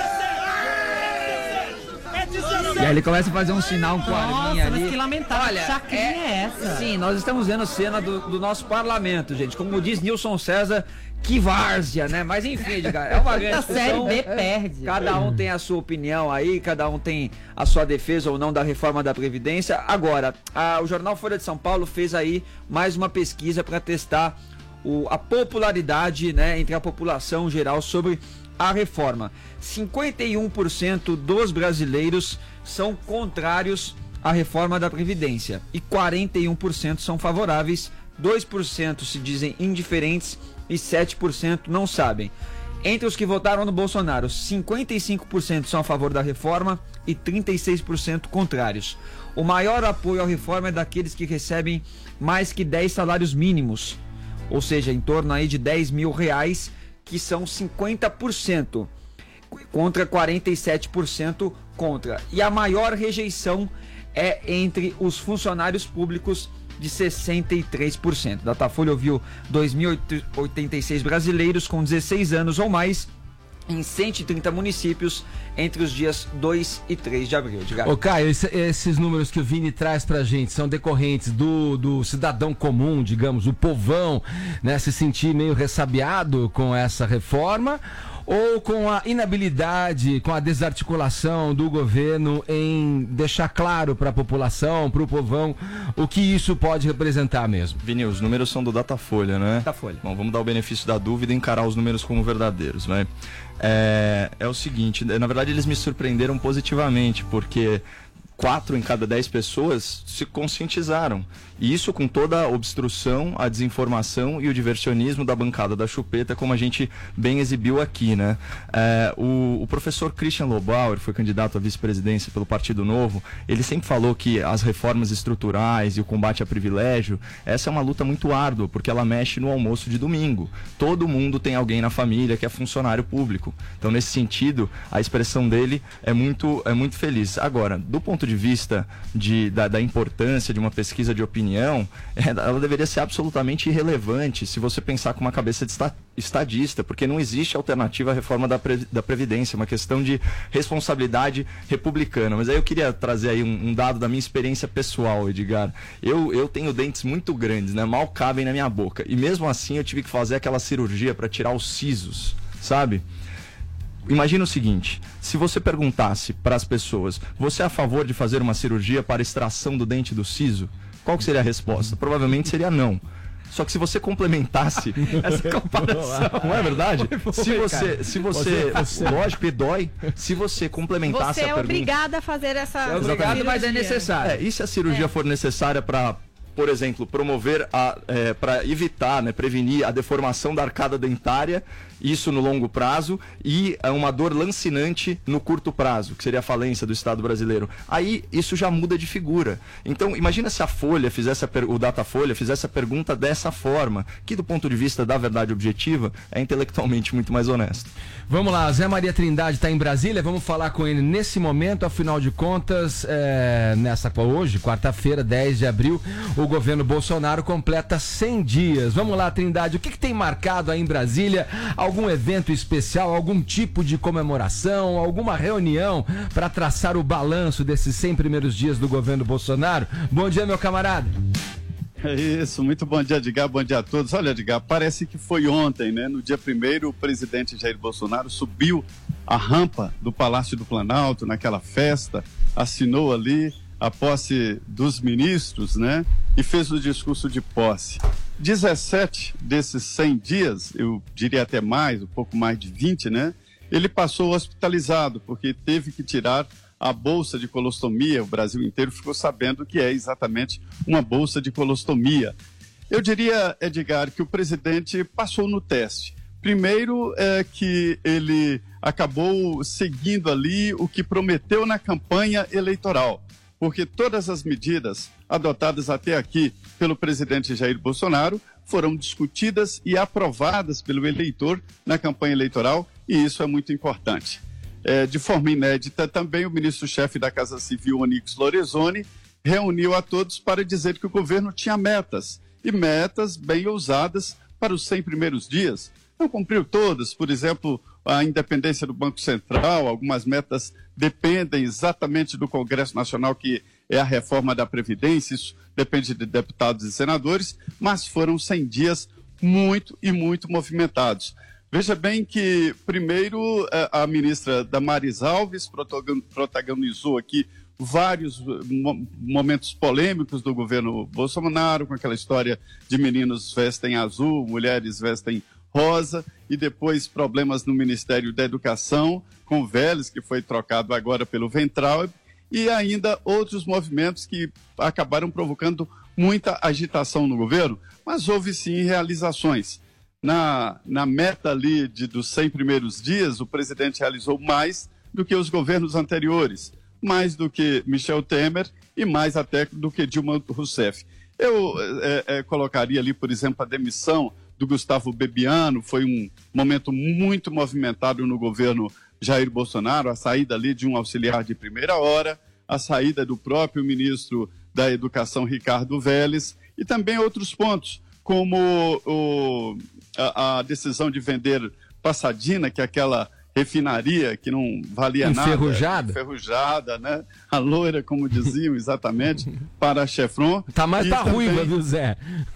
E aí ele começa a fazer um sinal com a arminha ali. Mas que lamentável. Olha, chacrinha é, é essa? Sim, nós estamos vendo cena do, do nosso parlamento, gente. Como diz Nilson César, que várzea, né? Mas enfim, Edgar, é uma grande a Série B perde. Cada um tem a sua opinião aí, cada um tem a sua defesa ou não da reforma da Previdência. Agora, a, o jornal Folha de São Paulo fez aí mais uma pesquisa para testar o, a popularidade, né, entre a população geral sobre a reforma. cinquenta e um por cento dos brasileiros são contrários à reforma da Previdência e quarenta e um por cento são favoráveis, dois por cento se dizem indiferentes e sete por cento não sabem. Entre os que votaram no Bolsonaro, cinquenta e cinco por cento são a favor da reforma e trinta e seis por cento contrários. O maior apoio à reforma é daqueles que recebem mais que dez salários mínimos, ou seja, em torno aí de dez mil reais, que são cinquenta por cento, contra quarenta e sete por cento contra. E a maior rejeição é entre os funcionários públicos, de sessenta e três por cento. Datafolha ouviu dois mil e oitenta e seis brasileiros com dezesseis anos ou mais em cento e trinta municípios entre os dias dois e três de abril. Diga. Ô Caio, esse, esses números que o Vini traz pra gente são decorrentes do, do cidadão comum, digamos, o povão, né, se sentir meio ressabiado com essa reforma, ou com a inabilidade, com a desarticulação do governo em deixar claro para a população, para o povão, o que isso pode representar mesmo? Vini, os números são do Datafolha, né? Datafolha. Bom, vamos dar o benefício da dúvida e encarar os números como verdadeiros, né? É, é o seguinte, na verdade eles me surpreenderam positivamente, porque quatro em cada dez pessoas se conscientizaram. E isso com toda a obstrução, a desinformação e o diversionismo da bancada da chupeta, como a gente bem exibiu aqui, né? É, o, o professor Christian Lobauer, foi candidato à vice-presidência pelo Partido Novo, ele sempre falou que as reformas estruturais e o combate a privilégio, essa é uma luta muito árdua, porque ela mexe no almoço de domingo. Todo mundo tem alguém na família que é funcionário público. Então, nesse sentido, a expressão dele é muito, é muito feliz. Agora, do ponto de vista de, da, da importância de uma pesquisa de opinião, ela deveria ser absolutamente irrelevante se você pensar com uma cabeça de estadista, porque não existe alternativa à reforma da, Pre, da Previdência, é uma questão de responsabilidade republicana. Mas aí eu queria trazer aí um, um dado da minha experiência pessoal, Edgar. Eu, eu tenho dentes muito grandes, né? Mal cabem na minha boca. E mesmo assim eu tive que fazer aquela cirurgia para tirar os sisos, sabe? Imagina o seguinte, se você perguntasse para as pessoas, você é a favor de fazer uma cirurgia para extração do dente do siso? Qual que seria a resposta? Provavelmente seria não. Só que se você complementasse essa comparação, não é verdade? Se você, se você, lógico que dói, se você complementasse você a pergunta... Você é obrigada a fazer essa é obrigado, mas é necessário. É, e se a cirurgia é. for necessária para, por exemplo, promover, a, é, para evitar, né, prevenir a deformação da arcada dentária, isso no longo prazo, e uma dor lancinante no curto prazo, que seria a falência do Estado brasileiro. Aí isso já muda de figura. Então, imagina se a Folha fizesse a per... o Datafolha fizesse a pergunta dessa forma, que do ponto de vista da verdade objetiva, é intelectualmente muito mais honesto. Vamos lá, Zé Maria Trindade está em Brasília, vamos falar com ele nesse momento, afinal de contas, é, nessa hoje, quarta-feira, dez de abril, o governo Bolsonaro completa cem dias. Vamos lá, Trindade, o que, que tem marcado aí em Brasília? Algum evento especial, algum tipo de comemoração, alguma reunião para traçar o balanço desses cem primeiros dias do governo Bolsonaro? Bom dia, meu camarada. É isso, muito bom dia, Edgar, bom dia a todos. Olha, Edgar, parece que foi ontem, né? No dia primeiro, o presidente Jair Bolsonaro subiu a rampa do Palácio do Planalto, naquela festa, assinou ali a posse dos ministros, né? E fez o discurso de posse. dezessete desses cem dias, eu diria até mais, um pouco mais de vinte, né? Ele passou hospitalizado, porque teve que tirar a bolsa de colostomia. O Brasil inteiro ficou sabendo que é exatamente uma bolsa de colostomia. Eu diria, Edgar, que o presidente passou no teste. Primeiro é que ele acabou seguindo ali o que prometeu na campanha eleitoral, porque todas as medidas adotadas até aqui pelo presidente Jair Bolsonaro foram discutidas e aprovadas pelo eleitor na campanha eleitoral, e isso é muito importante. É, de forma inédita, também o ministro-chefe da Casa Civil, Onyx Lorenzoni, reuniu a todos para dizer que o governo tinha metas, e metas bem ousadas para os cem primeiros dias. Não cumpriu todas, por exemplo, a independência do Banco Central, algumas metas dependem exatamente do Congresso Nacional, que é a reforma da Previdência, isso depende de deputados e senadores, mas foram cem dias muito e muito movimentados. Veja bem que, primeiro, a ministra Damares Alves protagonizou aqui vários momentos polêmicos do governo Bolsonaro, com aquela história de meninos vestem azul, mulheres vestem rosa, e depois problemas no Ministério da Educação, com Vélez, que foi trocado agora pelo Weintraub, e ainda outros movimentos que acabaram provocando muita agitação no governo, mas houve sim realizações. Na, na meta ali de, dos cem primeiros dias, o presidente realizou mais do que os governos anteriores, mais do que Michel Temer e mais até do que Dilma Rousseff. Eu é, é, colocaria ali, por exemplo, a demissão do Gustavo Bebiano, foi um momento muito movimentado no governo Jair Bolsonaro, a saída ali de um auxiliar de primeira hora, a saída do próprio ministro da Educação, Ricardo Vélez, e também outros pontos, como o, a, a decisão de vender Passadina, que é aquela refinaria que não valia enferrujada. nada. Enferrujada, né? A loira, como diziam exatamente, para a Chevron. Tá mais pra também, ruiva, viu, Zé?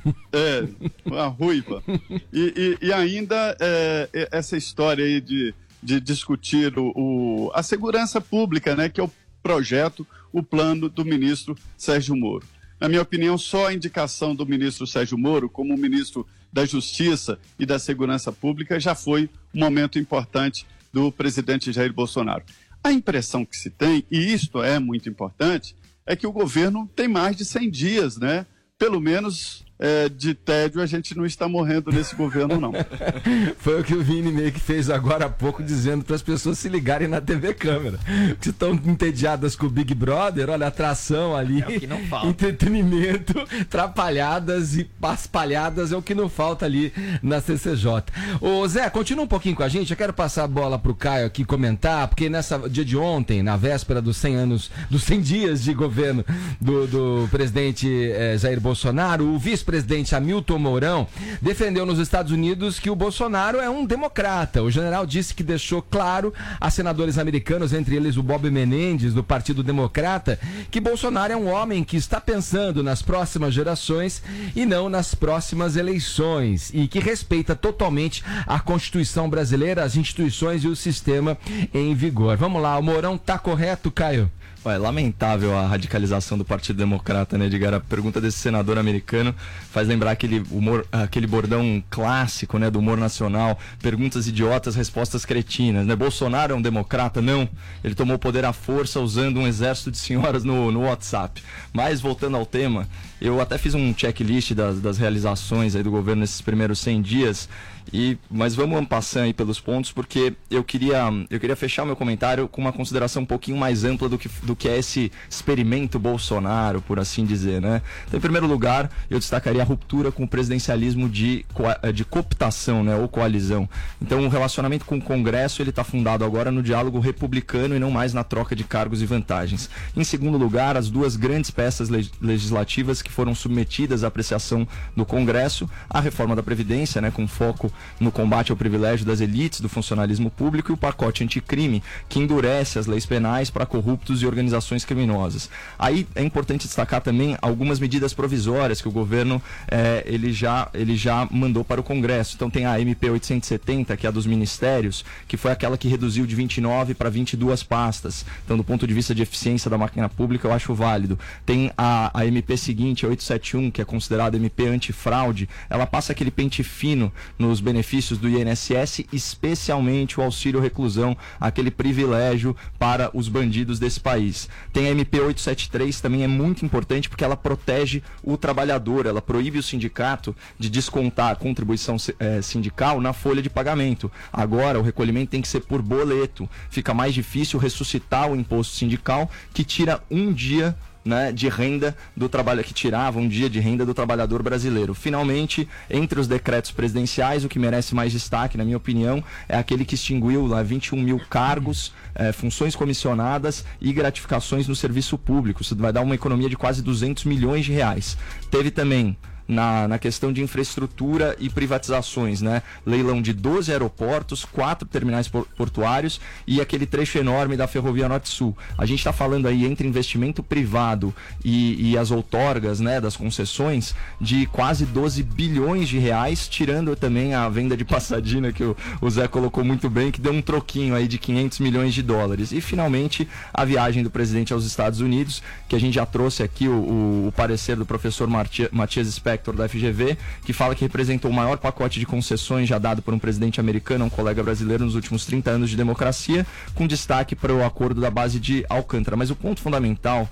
É, a ruiva. E, e, e ainda é, essa história aí de, de discutir o, o, a segurança pública, né? Que é o projeto, o plano do ministro Sérgio Moro. Na minha opinião, só a indicação do ministro Sérgio Moro como ministro da Justiça e da Segurança Pública já foi um momento importante do presidente Jair Bolsonaro. A impressão que se tem, e isto é muito importante, é que o governo tem mais de cem dias, né? Pelo menos é, de tédio a gente não está morrendo nesse governo, não. Foi o que o Vini meio que fez agora há pouco, dizendo para as pessoas se ligarem na T V Câmera. Que estão entediadas com o Big Brother, olha, atração ali, é o que não falta. Entretenimento, trapalhadas e paspalhadas é o que não falta ali na C C J. Ô Zé, continua um pouquinho com a gente, eu quero passar a bola pro Caio aqui comentar, porque nessa dia de ontem, na véspera dos cem anos, dos cem dias de governo do, do presidente eh, Jair Bolsonaro, o vice-presidente Hamilton Mourão defendeu nos Estados Unidos que o Bolsonaro é um democrata. O general disse que deixou claro a senadores americanos, entre eles o Bob Menendez, do Partido Democrata, que Bolsonaro é um homem que está pensando nas próximas gerações e não nas próximas eleições, e que respeita totalmente a Constituição brasileira, as instituições e o sistema em vigor. Vamos lá, o Mourão tá correto, Caio? É lamentável a radicalização do Partido Democrata, né, Edgar? A pergunta desse senador americano faz lembrar aquele, humor, aquele bordão clássico, né, do humor nacional, perguntas idiotas, respostas cretinas, né? Bolsonaro é um democrata? Não. Ele tomou o poder à força usando um exército de senhoras no, no WhatsApp. Mas, voltando ao tema, eu até fiz um checklist das, das realizações aí do governo nesses primeiros cem dias, e, mas vamos passar aí pelos pontos, porque eu queria, eu queria fechar meu comentário com uma consideração um pouquinho mais ampla do que, do que é esse experimento Bolsonaro, por assim dizer, né? Então, em primeiro lugar, eu destacaria a ruptura com o presidencialismo de, de cooptação, né, ou coalizão. Então, o relacionamento com o Congresso, ele está fundado agora no diálogo republicano e não mais na troca de cargos e vantagens. Em segundo lugar, as duas grandes peças legislativas que foram submetidas à apreciação do Congresso, a reforma da Previdência, né, com foco no combate ao privilégio das elites do funcionalismo público, e o pacote anticrime, que endurece as leis penais para corruptos e organizações criminosas. Aí é importante destacar também algumas medidas provisórias que o governo eh, ele já, ele já mandou para o Congresso. Então tem a M P oitocentos e setenta, que é a dos ministérios, que foi aquela que reduziu de vinte e nove para vinte e duas pastas. Então, do ponto de vista de eficiência da máquina pública, eu acho válido. Tem a, a M P seguinte, a oitocentos e setenta e um, que é considerada M P antifraude. Ela passa aquele pente fino nos benefícios do I N S S, especialmente o auxílio reclusão, aquele privilégio para os bandidos desse país. Tem a M P oitocentos e setenta e três, também é muito importante porque ela protege o trabalhador, ela proíbe o sindicato de descontar a contribuição eh, sindical na folha de pagamento. Agora o recolhimento tem que ser por boleto. Fica mais difícil ressuscitar o imposto sindical, que tira um dia, né, de renda do trabalho, que tirava um dia de renda do trabalhador brasileiro. Finalmente, entre os decretos presidenciais, o que merece mais destaque, na minha opinião, é aquele que extinguiu lá vinte e um mil cargos, eh, funções comissionadas e gratificações no serviço público. Isso vai dar uma economia de quase duzentos milhões de reais. Teve também Na, na questão de infraestrutura e privatizações, né? Leilão de doze aeroportos, quatro terminais portuários e aquele trecho enorme da Ferrovia Norte-Sul. A gente está falando aí entre investimento privado e, e as outorgas, né, das concessões, de quase doze bilhões de reais, tirando também a venda de Passadina, que o, o Zé colocou muito bem, que deu um troquinho aí de quinhentos milhões de dólares. E finalmente a viagem do presidente aos Estados Unidos, que a gente já trouxe aqui o, o, o parecer do professor Matias Spector da F G V, que fala que representou o maior pacote de concessões já dado por um presidente americano a um colega brasileiro nos últimos trinta anos de democracia, com destaque para o acordo da base de Alcântara. Mas o ponto fundamental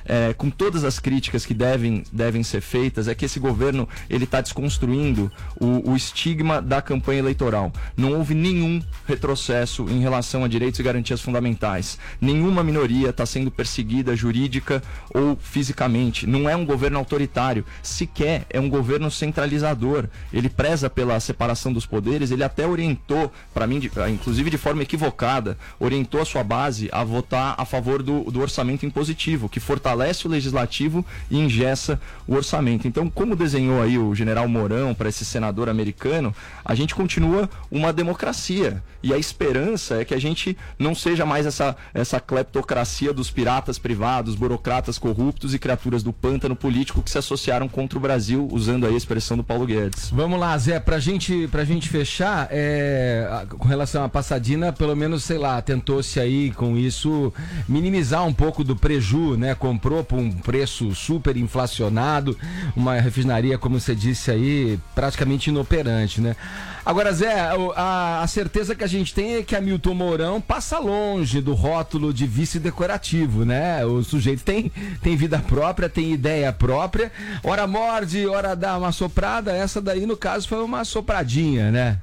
é, com todas as críticas que devem, devem ser feitas, é que esse governo ele está desconstruindo o, o estigma da campanha eleitoral. Não houve nenhum retrocesso em relação a direitos e garantias fundamentais. Nenhuma minoria está sendo perseguida jurídica ou fisicamente. Não é um governo autoritário, sequer é um governo centralizador. Ele preza pela separação dos poderes, ele até orientou, para mim, de, inclusive de forma equivocada, orientou a sua base a votar a favor do, do orçamento impositivo, que fortalece o legislativo e engessa o orçamento. Então, como desenhou aí o general Mourão para esse senador americano, a gente continua uma democracia. E a esperança é que a gente não seja mais essa, essa cleptocracia dos piratas privados, burocratas corruptos e criaturas do pântano político que se associaram contra o Brasil, usando aí a expressão do Paulo Guedes. Vamos lá, Zé, pra gente, pra gente fechar, é, com relação à Pasadena, pelo menos, sei lá, tentou-se aí com isso minimizar um pouco do preju, né? Comprou por um preço super inflacionado, uma refinaria, como você disse aí, praticamente inoperante, né? Agora, Zé, a, a certeza que a gente tem é que Hamilton Mourão passa longe do rótulo de vice decorativo, né? O sujeito tem, tem vida própria, tem ideia própria, ora morde, ora dá uma soprada, essa daí, no caso, foi uma sopradinha, né?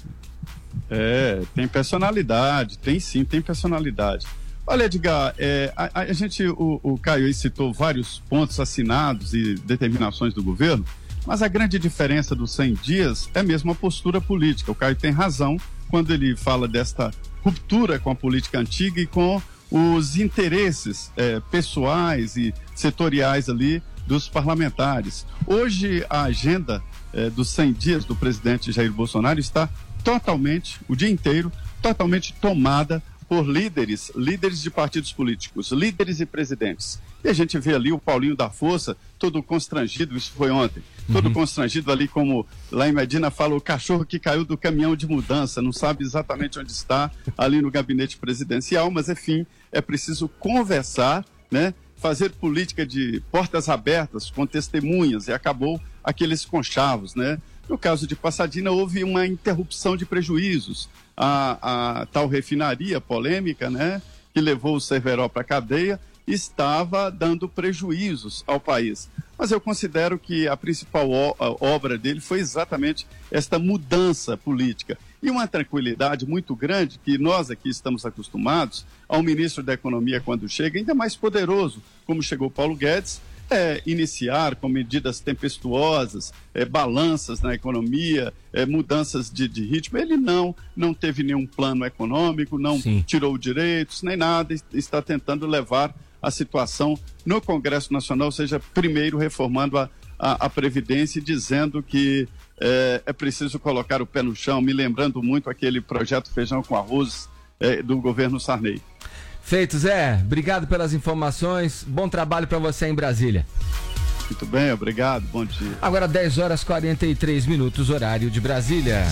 É, tem personalidade, tem sim, tem personalidade. Olha, Edgar, é, a, a gente, o, o Caio aí citou vários pontos assinados e determinações do governo, mas a grande diferença dos cem dias é mesmo a postura política. O Caio tem razão quando ele fala desta ruptura com a política antiga e com os interesses é, pessoais e setoriais ali dos parlamentares. Hoje, a agenda é, dos cem dias do presidente Jair Bolsonaro está totalmente, o dia inteiro, totalmente tomada por líderes, líderes de partidos políticos, líderes e presidentes. E a gente vê ali o Paulinho da Força, todo constrangido, isso foi ontem, todo uhum. constrangido ali, como lá em Medina fala, o cachorro que caiu do caminhão de mudança, não sabe exatamente onde está, ali no gabinete presidencial, mas enfim, é preciso conversar, né? Fazer política de portas abertas com testemunhas, e acabou aqueles conchavos, né? No caso de Pasadena, houve uma interrupção de prejuízos. A, a tal refinaria polêmica, né, que levou o Cerveró para a cadeia, estava dando prejuízos ao país. Mas eu considero que a principal o, a obra dele foi exatamente esta mudança política. E uma tranquilidade muito grande, que nós aqui estamos acostumados ao ministro da Economia, quando chega, ainda mais poderoso, como chegou Paulo Guedes, É, iniciar com medidas tempestuosas, é, balanças na economia, é, mudanças de, de ritmo. Ele não, não teve nenhum plano econômico, não Sim. tirou direitos, nem nada, está tentando levar a situação no Congresso Nacional, ou seja, primeiro reformando a, a, a Previdência e dizendo que é, é preciso colocar o pé no chão, me lembrando muito aquele projeto Feijão com Arroz é, do governo Sarney. Feito, Zé. Obrigado pelas informações. Bom trabalho para você em Brasília. Muito bem, obrigado. Bom dia. Agora dez horas e quarenta e três minutos, horário de Brasília.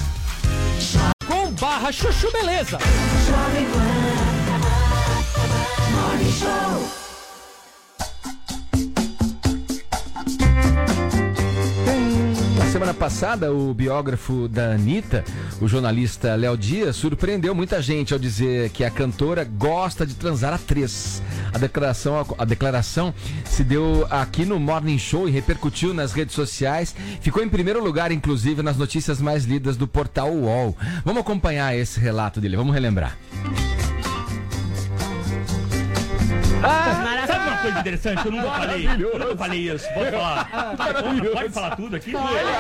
Com barra Chuchu Beleza. Semana passada, o biógrafo da Anitta, o jornalista Léo Dias, surpreendeu muita gente ao dizer que a cantora gosta de transar a três. A declaração, a declaração se deu aqui no Morning Show e repercutiu nas redes sociais. Ficou em primeiro lugar, inclusive, nas notícias mais lidas do portal U O L. Vamos acompanhar esse relato dele, vamos relembrar. Ah, sabe uma coisa interessante? Eu nunca falei. Eu nunca falei isso. Posso falar? Pode falar tudo aqui?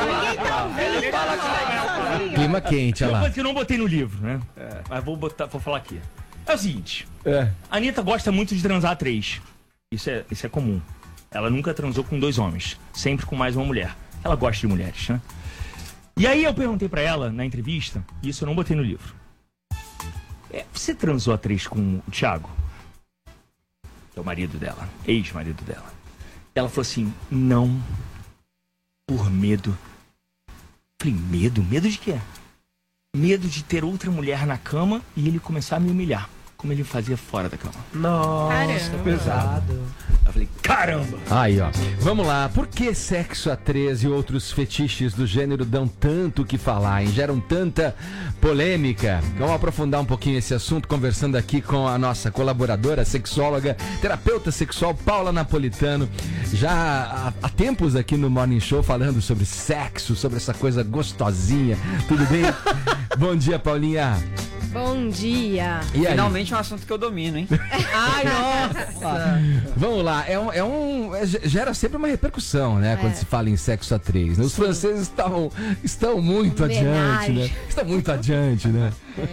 Clima quente, olha lá. Uma coisa que eu não botei no livro, né? É, mas vou, botar, vou falar aqui. É o seguinte. É. A Anitta gosta muito de transar a três. Isso é, isso é comum. Ela nunca transou com dois homens. Sempre com mais uma mulher. Ela gosta de mulheres, né? E aí eu perguntei pra ela, na entrevista, e isso eu não botei no livro. É, você transou a três com o Thiago? É o marido dela, ex-marido dela. Ela falou assim, não, por medo. Falei, medo? Medo de quê? Medo de ter outra mulher na cama e ele começar a me humilhar, como ele fazia fora da cama. Nossa, pesado. Eu falei, caramba. Aí, ó. Vamos lá. Por que sexo a três e outros fetiches do gênero dão tanto o que falar, hein? Geram tanta polêmica? Vamos aprofundar um pouquinho esse assunto, conversando aqui com a nossa colaboradora, sexóloga, terapeuta sexual, Paula Napolitano. Já há, há tempos aqui no Morning Show falando sobre sexo, sobre essa coisa gostosinha. Tudo bem? Bom dia, Paulinha. Bom dia. E finalmente é um assunto que eu domino, hein? Ai, nossa. Vamos lá, é um, é um é, gera sempre uma repercussão, né? É. Quando se fala em sexo a três, né? Os Sim. franceses estão, estão muito adiante, né? Estão muito adiante, né?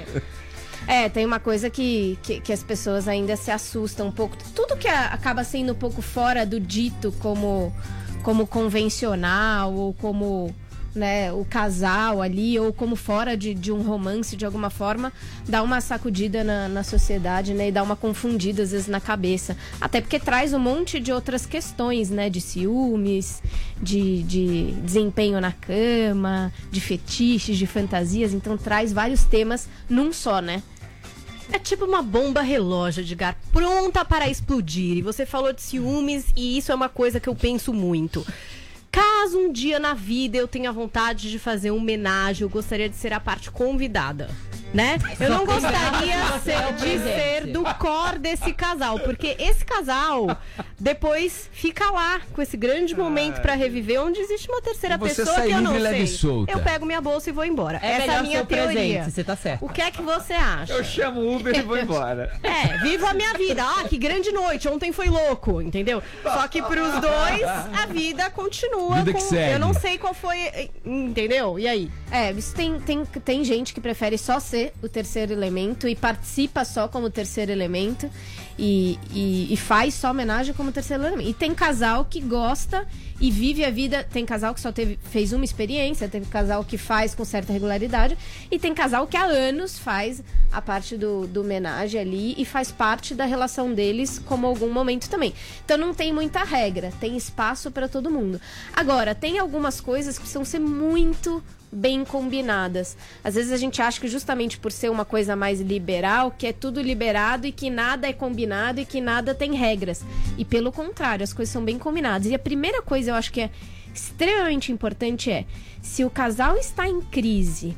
É. É, tem uma coisa que, que, que as pessoas ainda se assustam um pouco. Tudo que a, acaba sendo um pouco fora do dito como, como convencional ou como... né, o casal ali, ou como fora de, de um romance de alguma forma, dá uma sacudida na, na sociedade, né, e dá uma confundida às vezes na cabeça, até porque traz um monte de outras questões, né, de ciúmes, de, de desempenho na cama, de fetiches, de fantasias, então traz vários temas num só, né. É tipo uma bomba relógio, Edgar, pronta para explodir. E você falou de ciúmes, e isso é uma coisa que eu penso muito. Caso um dia na vida eu tenha vontade de fazer uma homenagem, eu gostaria de ser a parte convidada, né? Eu não gostaria ser, de ser do core desse casal, porque esse casal depois fica lá com esse grande momento pra reviver, onde existe uma terceira pessoa que eu não sei. Solta. Eu pego minha bolsa e vou embora. É Essa é a minha teoria. Presente, você tá certo. O que é que você acha? Eu chamo o Uber e vou embora. É, vivo a minha vida. Ah, que grande noite, ontem foi louco, entendeu? Só que pros dois, a vida continua. Vida que com... segue. Eu não sei qual foi, entendeu? E aí? É, isso tem, tem, tem gente que prefere só ser o terceiro elemento e participa só como terceiro elemento e, e, e faz só homenagem como terceiro elemento. E tem casal que gosta e vive a vida. Tem casal que só teve, fez uma experiência, tem casal que faz com certa regularidade e tem casal que há anos faz a parte do, do homenagem ali e faz parte da relação deles como algum momento também. Então não tem muita regra, tem espaço para todo mundo. Agora, tem algumas coisas que precisam ser muito bem combinadas. Às vezes a gente acha que justamente por ser uma coisa mais liberal, que é tudo liberado e que nada é combinado e que nada tem regras. E pelo contrário, as coisas são bem combinadas. E a primeira coisa eu acho que é extremamente importante é, se o casal está em crise,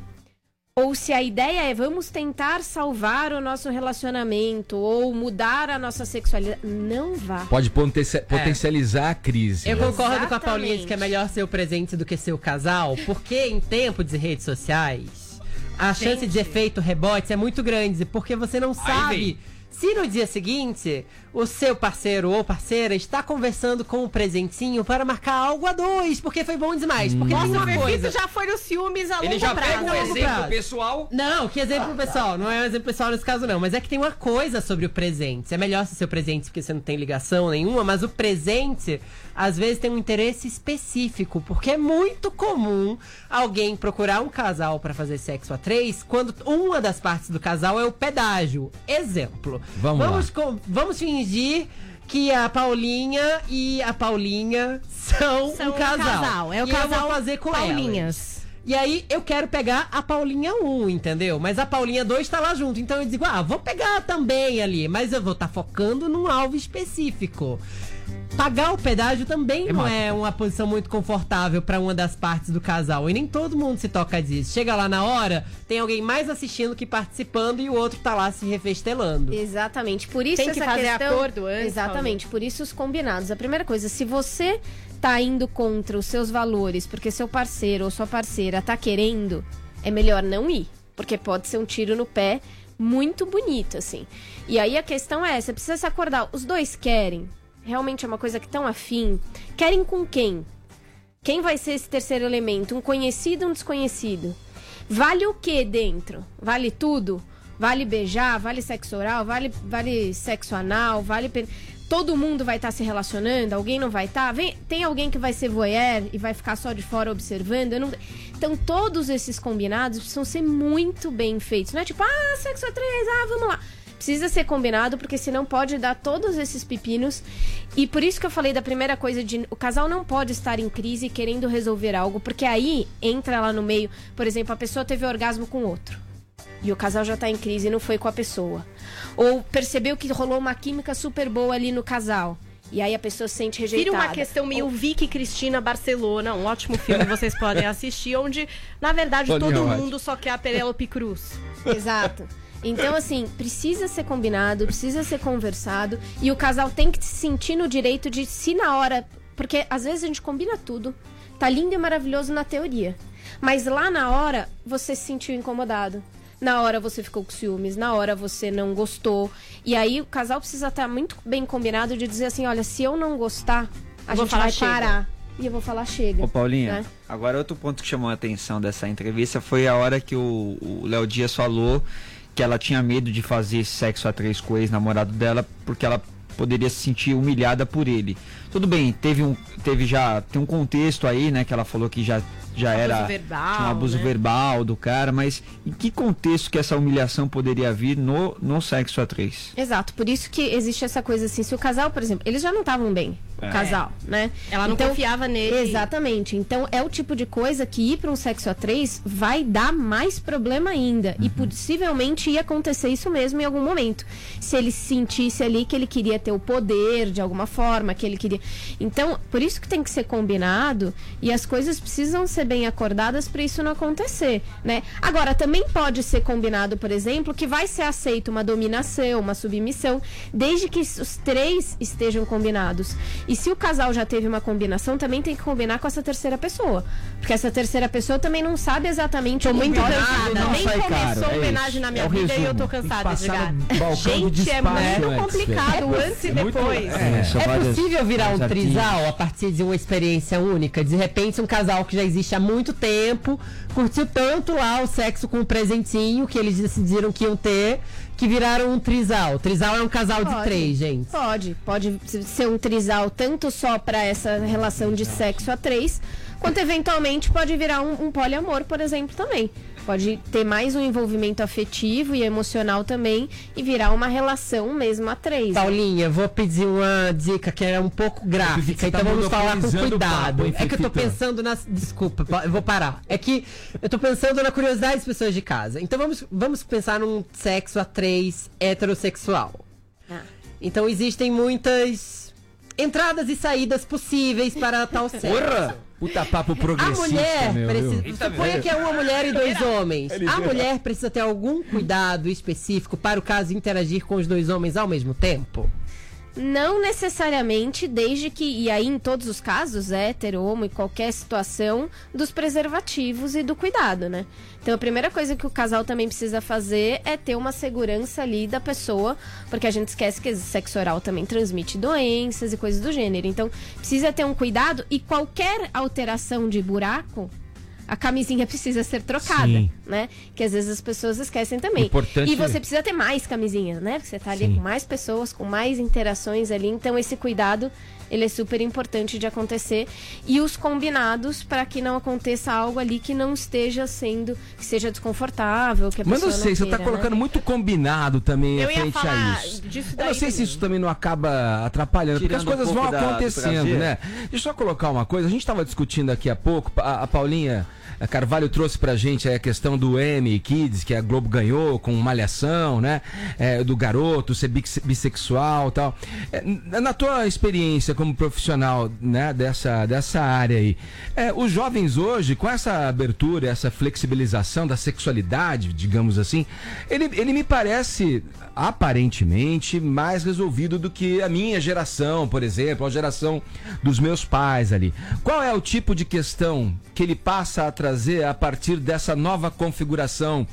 ou se a ideia é vamos tentar salvar o nosso relacionamento ou mudar a nossa sexualidade, não vá. Pode potencia- potencializar é. a crise. Eu né? concordo Exatamente. com a Paulinha de que é melhor ser o presente do que ser o casal, porque em tempos de redes sociais, a Gente. chance de efeito rebote é muito grande, porque você não sabe se no dia seguinte o seu parceiro ou parceira está conversando com um presentinho para marcar algo a dois, porque foi bom demais. Porque tem uma coisa. já foi nos ciúmes a longo Ele já prazo. pega um longo exemplo prazo. pessoal. Não, que exemplo pessoal? Não é um exemplo pessoal nesse caso, não. Mas é que tem uma coisa sobre o presente. É melhor ser seu presente porque você não tem ligação nenhuma, mas o presente, às vezes, tem um interesse específico. Porque é muito comum alguém procurar um casal para fazer sexo a três quando uma das partes do casal é o pedágio. Exemplo. Vamos, vamos, lá. com, vamos fingir que a Paulinha e a Paulinha são, São um casal. casal. É o e casal eu vou fazer com Paulinhas. elas. E aí eu quero pegar a Paulinha um, entendeu? Mas a Paulinha dois tá lá junto. Então eu digo, ah, vou pegar também ali. Mas eu vou estar tá focando num alvo específico. Pagar o pedágio também É não mata. é uma posição muito confortável pra uma das partes do casal. E nem todo mundo se toca disso. Chega lá na hora, tem alguém mais assistindo que participando e o outro tá lá se refestelando. Exatamente. Por isso Tem que essa fazer questão... acordo antes, Exatamente. Por isso os combinados. A primeira coisa, se você tá indo contra os seus valores porque seu parceiro ou sua parceira tá querendo, é melhor não ir. Porque pode ser um tiro no pé muito bonito, assim. E aí a questão é essa, precisa se acordar. Os dois querem... Realmente é uma coisa que estão afim. Querem com quem? Quem vai ser esse terceiro elemento? Um conhecido ou um desconhecido? Vale o que dentro? Vale tudo? Vale beijar? Vale sexo oral? Vale, vale sexo anal? Vale... Pen... Todo mundo vai estar tá se relacionando? Alguém não vai estar? Tá? Vem... Tem alguém que vai ser voyeur e vai ficar só de fora observando? Eu não... Então todos esses combinados precisam ser muito bem feitos. Não é tipo, ah, sexo a três, ah, vamos lá. Precisa ser combinado, porque senão pode dar todos esses pepinos. E por isso que eu falei da primeira coisa de... O casal não pode estar em crise querendo resolver algo, porque aí entra lá no meio... Por exemplo, a pessoa teve orgasmo com outro. E o casal já tá em crise e não foi com a pessoa. Ou percebeu que rolou uma química super boa ali no casal. E aí a pessoa se sente rejeitada. Vira uma questão meio Vicky Cristina Barcelona, um ótimo filme que vocês podem assistir, onde, na verdade, Toninho todo White. mundo só quer a Penélope Cruz. Exato. Então, assim, precisa ser combinado, precisa ser conversado. E o casal tem que se sentir no direito de, se na hora... Porque, às vezes, a gente combina tudo. Tá lindo e maravilhoso na teoria. Mas lá na hora, você se sentiu incomodado. Na hora você ficou com ciúmes, na hora você não gostou. E aí o casal precisa estar muito bem combinado de dizer assim, olha, se eu não gostar, a Eu vou gente falar vai chega. parar. E eu vou falar chega. Ô Paulinha, né? agora outro ponto que chamou a atenção dessa entrevista foi a hora que o o Léo Dias falou que ela tinha medo de fazer sexo a três com o ex-namorado dela porque ela poderia se sentir humilhada por ele. Tudo bem, teve um teve já tem um contexto aí, né, que ela falou que já já Abuso era verbal, tinha um abuso né? verbal do cara, mas em que contexto que essa humilhação poderia vir no no sexo a três? Exato, por isso que existe essa coisa assim, se o casal, por exemplo, eles já não estavam bem, o É. casal, né? Ela não confiava nele. Exatamente, então é o tipo de coisa que ir para um sexo a três vai dar mais problema ainda, e possivelmente ia acontecer isso mesmo em algum momento, se ele sentisse ali que ele queria ter o poder de alguma forma, que ele queria... Então, por isso que tem que ser combinado, e as coisas precisam ser bem acordadas para isso não acontecer, né? Agora, também pode ser combinado, por exemplo, que vai ser aceito uma dominação, uma submissão, desde que os três estejam combinados. E se o casal já teve uma combinação, também tem que combinar com essa terceira pessoa. Porque essa terceira pessoa também não sabe exatamente Tô muito Combinado cansada. não Nem sai começou caro, a é homenagem isso. na minha É o vida e eu tô resumo. Tem que cansada de passar jogar. no balcão de Gente, é despacho muito antes, complicado velho. antes e É muito- depois. É, são é várias- possível virar um vários trisal a partir de uma experiência única? De repente, um casal que já existe há muito tempo curtiu tanto lá o sexo com o presentinho que eles decidiram que iam ter, que viraram um trisal. Trisal é um casal de Pode. três, gente. Pode, pode ser um trisal tanto só para essa relação de sexo a três, quanto eventualmente pode virar um, um poliamor, por exemplo, também. Pode ter mais um envolvimento afetivo e emocional também e virar uma relação mesmo a três. Paulinha, vou pedir uma dica que é um pouco gráfica, Você tá então vamos falar com monopolizando o cuidado. papo, hein, É que eu tô Fefita? pensando na... Desculpa, pa- eu vou parar. É que eu tô pensando na curiosidade das pessoas de casa. Então vamos, vamos pensar num sexo a três heterossexual. Ah. Então existem muitas entradas e saídas possíveis para tal sexo. Porra! Puta papo A progressista, mulher meu, precisa. viu? Suponha que é uma mulher e dois homens. Ele A vira. mulher precisa ter algum cuidado específico para o caso interagir com os dois homens ao mesmo tempo? Não necessariamente, desde que, e aí em todos os casos, hétero, homo, em qualquer situação, dos preservativos e do cuidado, né? Então a primeira coisa que o casal também precisa fazer é ter uma segurança ali da pessoa, porque a gente esquece que sexo oral também transmite doenças e coisas do gênero. Então precisa ter um cuidado e qualquer alteração de buraco, a camisinha precisa ser trocada, Sim. né? Que às vezes as pessoas esquecem também. Importante- E você precisa ter mais camisinhas, né? Porque você tá ali Sim. com mais pessoas, com mais interações ali. Então esse cuidado, ele é super importante de acontecer. E os combinados para que não aconteça algo ali que não esteja sendo, que seja desconfortável, que a Mas pessoa não sei, você queira, tá né? colocando muito combinado também Eu ia frente falar a isso. disso Eu daí não sei se também. isso também não acaba atrapalhando, porque as Tirando um coisas vão pouco da- do acontecendo, prazer. né? Deixa eu só colocar uma coisa, a gente estava discutindo aqui há pouco, a, a Paulinha a Carvalho trouxe pra gente aí a questão do Emmy Kids, que a Globo ganhou com Malhação, né? É, do garoto ser bix- bissexual e tal. É, na tua experiência como profissional, né, dessa, dessa área aí, é, os jovens hoje, com essa abertura, essa flexibilização da sexualidade, digamos assim, ele, ele me parece aparentemente mais resolvido do que a minha geração, por exemplo, a geração dos meus pais ali. Qual é o tipo de questão que ele passa a trazer a partir dessa nova configuração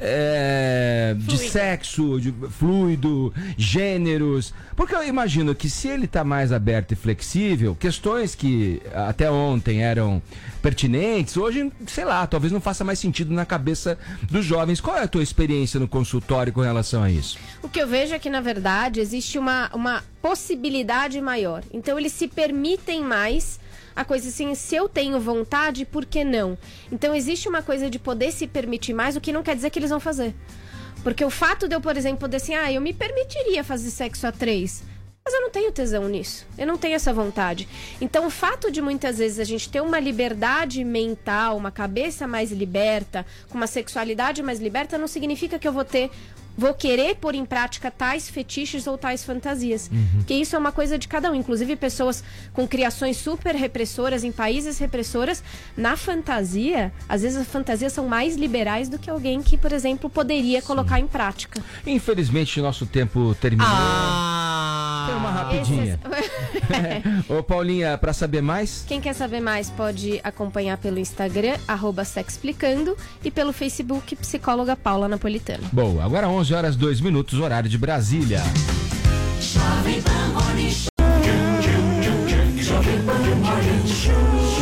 é, de sexo, de fluido, gêneros? Porque eu imagino que se ele está mais aberto e flexível, questões que até ontem eram pertinentes, hoje, sei lá, talvez não faça mais sentido na cabeça dos jovens. Qual é a tua experiência no consultório com relação a isso? O que eu vejo é que, na verdade, existe uma, uma possibilidade maior. Então, eles se permitem mais a coisa assim, se eu tenho vontade, por que não? Então, existe uma coisa de poder se permitir mais, o que não quer dizer que eles vão fazer. Porque o fato de eu, por exemplo, poder assim, ah, eu me permitiria fazer sexo a três, mas eu não tenho tesão nisso, eu não tenho essa vontade. Então o fato de muitas vezes a gente ter uma liberdade mental, uma cabeça mais liberta, com uma sexualidade mais liberta, não significa que eu vou ter vou querer pôr em prática tais fetiches ou tais fantasias. Uhum. Porque isso é uma coisa de cada um. Inclusive, pessoas com criações super repressoras em países repressoras, na fantasia, às vezes as fantasias são mais liberais do que alguém que, por exemplo, poderia Sim. colocar em prática. Infelizmente, nosso tempo terminou. Ah, Tem uma rapidinha. Esse... Ô, Paulinha, pra saber mais? Quem quer saber mais pode acompanhar pelo Instagram, arroba Sexplicando, e pelo Facebook, Psicóloga Paula Napolitano. Boa, agora onze horas, dois minutos, horário de Brasília. Jovem Pan Morning Show. Jovem Pan Morning Show.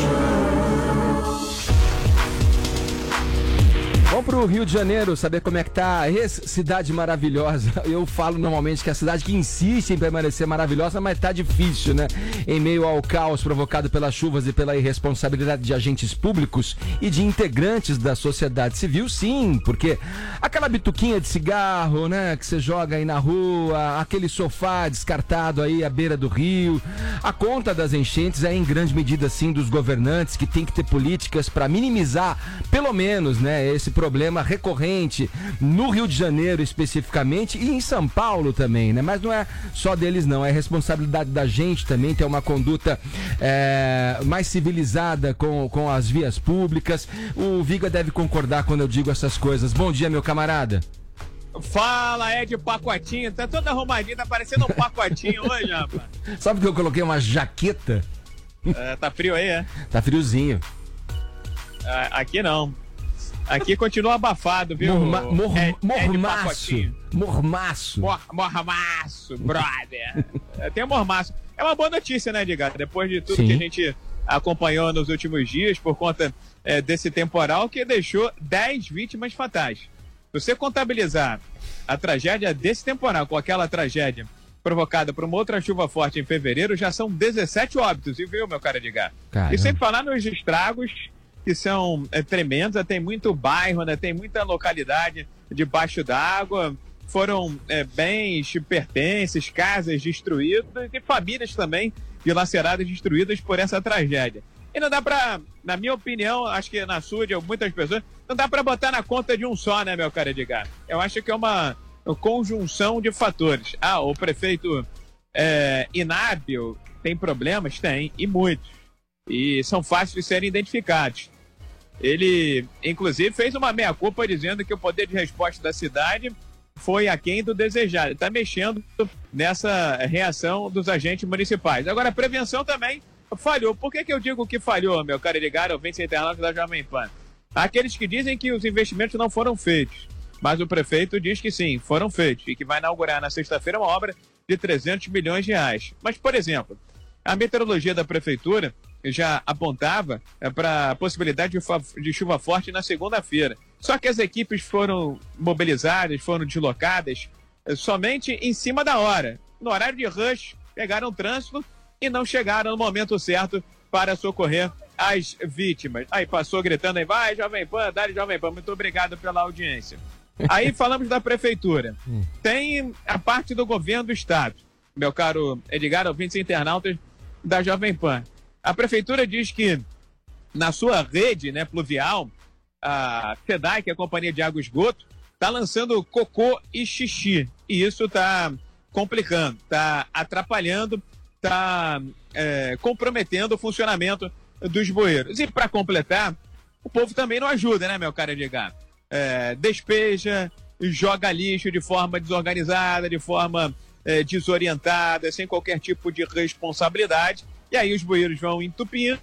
Vamos pro Rio de Janeiro, saber como é que tá. Ex-cidade maravilhosa. Eu falo normalmente que é a cidade que insiste em permanecer maravilhosa, mas tá difícil, né? Em meio ao caos provocado pelas chuvas e pela irresponsabilidade de agentes públicos e de integrantes da sociedade civil, sim, porque aquela bituquinha de cigarro, né, que você joga aí na rua, aquele sofá descartado aí à beira do rio, a conta das enchentes é em grande medida, sim, dos governantes, que tem que ter políticas para minimizar, pelo menos, né, esse problema recorrente no Rio de Janeiro especificamente e em São Paulo também, né? Mas não é só deles não, é responsabilidade da gente também ter uma conduta é, mais civilizada com, com as vias públicas. O Viga deve concordar quando eu digo essas coisas. Bom dia, meu camarada. Fala, Ed Pacotinho, tá todo arrumadinho, tá parecendo um pacotinho hoje, rapaz. Sabe que eu coloquei uma jaqueta? É, tá frio aí, é? Tá friozinho. É, aqui não. Aqui continua abafado, viu? Morma, mor, é, mormaço. É mormaço. Mor, mormaço, brother. é, tem um mormaço. É uma boa notícia, né, Edgar? Depois de tudo Sim. que a gente acompanhou nos últimos dias, por conta é, desse temporal que deixou dez vítimas fatais. Se você contabilizar a tragédia desse temporal com aquela tragédia provocada por uma outra chuva forte em fevereiro, já são dezessete óbitos, viu, meu cara Edgar? Caramba. E sem falar nos estragos que são é, tremendos, tem muito bairro, né, tem muita localidade debaixo d'água, foram é, bens, pertences, casas destruídas e famílias também dilaceradas, destruídas por essa tragédia. E não dá pra, na minha opinião, acho que na sua, de muitas pessoas, não dá pra botar na conta de um só, né, meu cara Edgar? Eu acho que é uma, uma conjunção de fatores. Ah, o prefeito é, inábil tem problemas? Tem, e muitos. E são fáceis de serem identificados. Ele, inclusive, fez uma meia-culpa dizendo que o poder de resposta da cidade foi aquém do desejado. Está mexendo nessa reação dos agentes municipais. Agora, a prevenção também falhou. Por que que eu digo que falhou, meu caro Edgar, ouvinte internauta da Jovem Pan? Há aqueles que dizem que os investimentos não foram feitos, mas o prefeito diz que sim, foram feitos e que vai inaugurar na sexta-feira uma obra de trezentos milhões de reais. Mas, por exemplo, a meteorologia da prefeitura já apontava é, para a possibilidade de, de chuva forte na segunda-feira. Só que as equipes foram mobilizadas, foram deslocadas é, somente em cima da hora. No horário de rush, pegaram o trânsito e não chegaram no momento certo para socorrer as vítimas. Aí passou gritando aí, vai Jovem Pan, dá Jovem Pan, muito obrigado pela audiência. Aí falamos da prefeitura. Tem a parte do governo do estado, meu caro Edgar, ouvintes internautas da Jovem Pan. A prefeitura diz que na sua rede, né, pluvial, a SEDAI, que é a Companhia de Água e Esgoto, está lançando cocô e xixi. E isso está complicando, está atrapalhando, está é, comprometendo o funcionamento dos bueiros. E para completar, o povo também não ajuda, né, meu caro Edgar? É, despeja, joga lixo de forma desorganizada, de forma é, desorientada, sem qualquer tipo de responsabilidade. E aí os bueiros vão entupindo,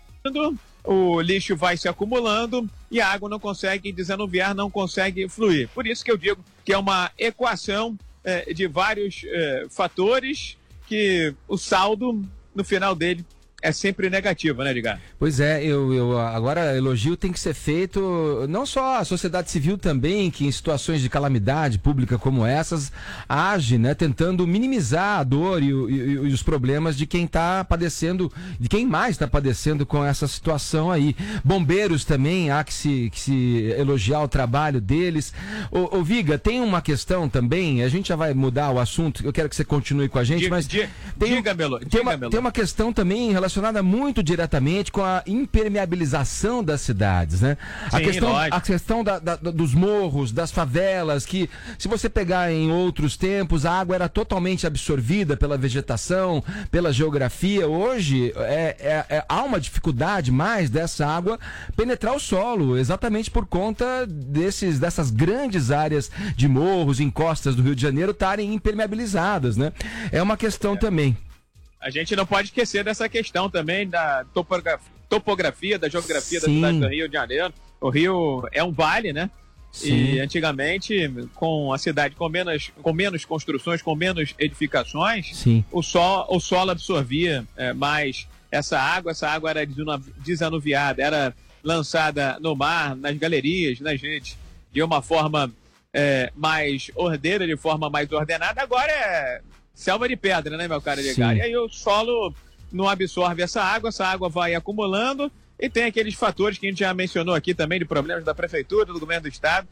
o lixo vai se acumulando e a água não consegue desanuviar, não consegue fluir. Por isso que eu digo que é uma equação é, de vários é, fatores que o saldo, no final dele, é sempre negativo, né, Edgar? Pois é, eu, eu agora elogio tem que ser feito não só a sociedade civil também, que em situações de calamidade pública como essas, age, né, tentando minimizar a dor e, e, e os problemas de quem está padecendo, de quem mais está padecendo com essa situação aí. Bombeiros também, há que se, que se elogiar o trabalho deles. Ô, ô Viga, tem uma questão também, a gente já vai mudar o assunto, eu quero que você continue com a gente, diga, mas diga, tem, diga, Melo, tem, diga, uma, Melo. tem uma questão também em relação relacionada muito diretamente com a impermeabilização das cidades, né? Sim, a questão, lógico. a questão da, da, dos morros, das favelas, que se você pegar em outros tempos, a água era totalmente absorvida pela vegetação, pela geografia. Hoje é, é, é, há uma dificuldade mais dessa água penetrar o solo, exatamente por conta desses, dessas grandes áreas de morros, encostas do Rio de Janeiro estarem impermeabilizadas, né? É uma questão é. também. A gente não pode esquecer dessa questão também da topografia, topografia da geografia Sim. da cidade do Rio de Janeiro. O Rio é um vale, né? Sim. E antigamente, com a cidade com menos, com menos construções, com menos edificações, Sim. o sol, o solo absorvia é, mais essa água, essa água era desanuviada, era lançada no mar, nas galerias, nas redes, de uma forma é, mais ordeira, de forma mais ordenada. Agora é selva de pedra, né, meu caro Edgar? E aí o solo não absorve essa água, essa água vai acumulando e tem aqueles fatores que a gente já mencionou aqui também, de problemas da prefeitura, do governo do estado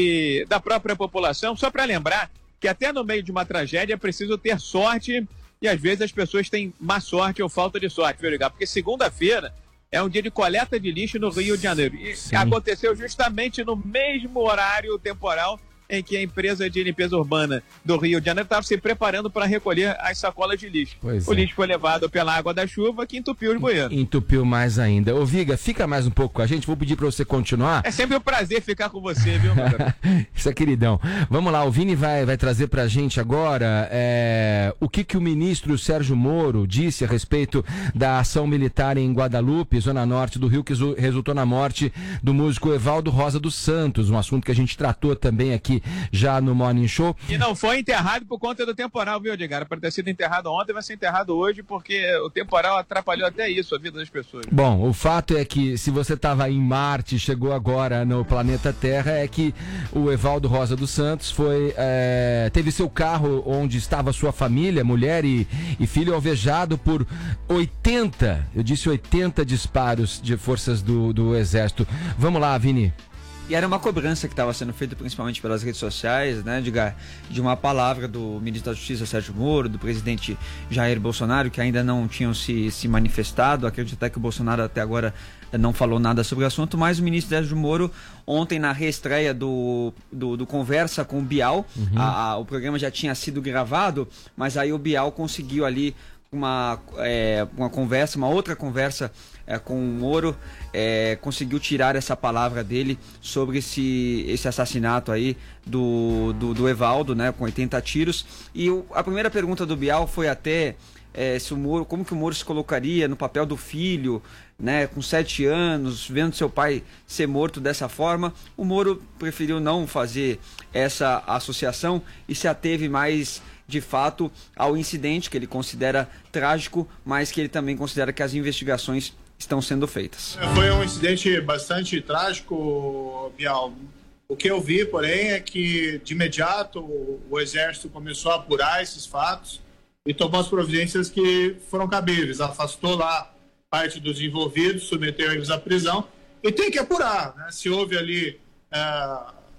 e da própria população. Só para lembrar que até no meio de uma tragédia é preciso ter sorte e às vezes as pessoas têm má sorte ou falta de sorte, viu, Edgar? Porque segunda-feira é um dia de coleta de lixo no Rio de Janeiro. E Sim. aconteceu justamente no mesmo horário temporal em que a empresa de limpeza urbana do Rio de Janeiro estava se preparando para recolher as sacolas de lixo. Pois o é. lixo foi levado pela água da chuva que entupiu os bueiros. Entupiu mais ainda. Ô Viga, fica mais um pouco com a gente, vou pedir para você continuar. É sempre um prazer ficar com você, viu, meu garoto? Isso é queridão. Vamos lá, o Vini vai, vai trazer pra gente agora é, o que, que o ministro Sérgio Moro disse a respeito da ação militar em Guadalupe, zona norte do Rio, que resultou na morte do músico Evaldo Rosa dos Santos, um assunto que a gente tratou também aqui já no Morning Show. E não foi enterrado por conta do temporal, viu, Edgar? Para ter sido enterrado ontem, vai ser enterrado hoje, porque o temporal atrapalhou até isso, a vida das pessoas. Bom, o fato é que se você estava em Marte e chegou agora no planeta Terra, é que o Evaldo Rosa dos Santos foi, é, teve seu carro onde estava sua família, mulher e, e filho, alvejado por oitenta, eu disse oitenta disparos de forças do, do Exército. Vamos lá, Vini. E era uma cobrança que estava sendo feita principalmente pelas redes sociais, né, Edgar, de uma palavra do ministro da Justiça, Sérgio Moro, do presidente Jair Bolsonaro, que ainda não tinham se, se manifestado. Acredito até que o Bolsonaro até agora não falou nada sobre o assunto, mas o ministro Sérgio Moro, ontem na reestreia do, do, do Conversa com o Bial, uhum. a, a, o programa já tinha sido gravado, mas aí o Bial conseguiu ali uma, é, uma conversa, uma outra conversa é, com o Moro, é, conseguiu tirar essa palavra dele sobre esse, esse assassinato aí do, do, do Evaldo, né, com oitenta tiros. E o, a primeira pergunta do Bial foi até é, se o Moro, como que o Moro se colocaria no papel do filho, né, com sete anos, vendo seu pai ser morto dessa forma. O Moro preferiu não fazer essa associação e se ateve mais de fato ao incidente, que ele considera trágico, mas que ele também considera que as investigações estão sendo feitas. Foi um incidente bastante trágico, Bial. O que eu vi, porém, é que de imediato o Exército começou a apurar esses fatos e tomou as providências que foram cabíveis. Afastou lá parte dos envolvidos, submeteu eles à prisão e tem que apurar, né? Se houve ali, é,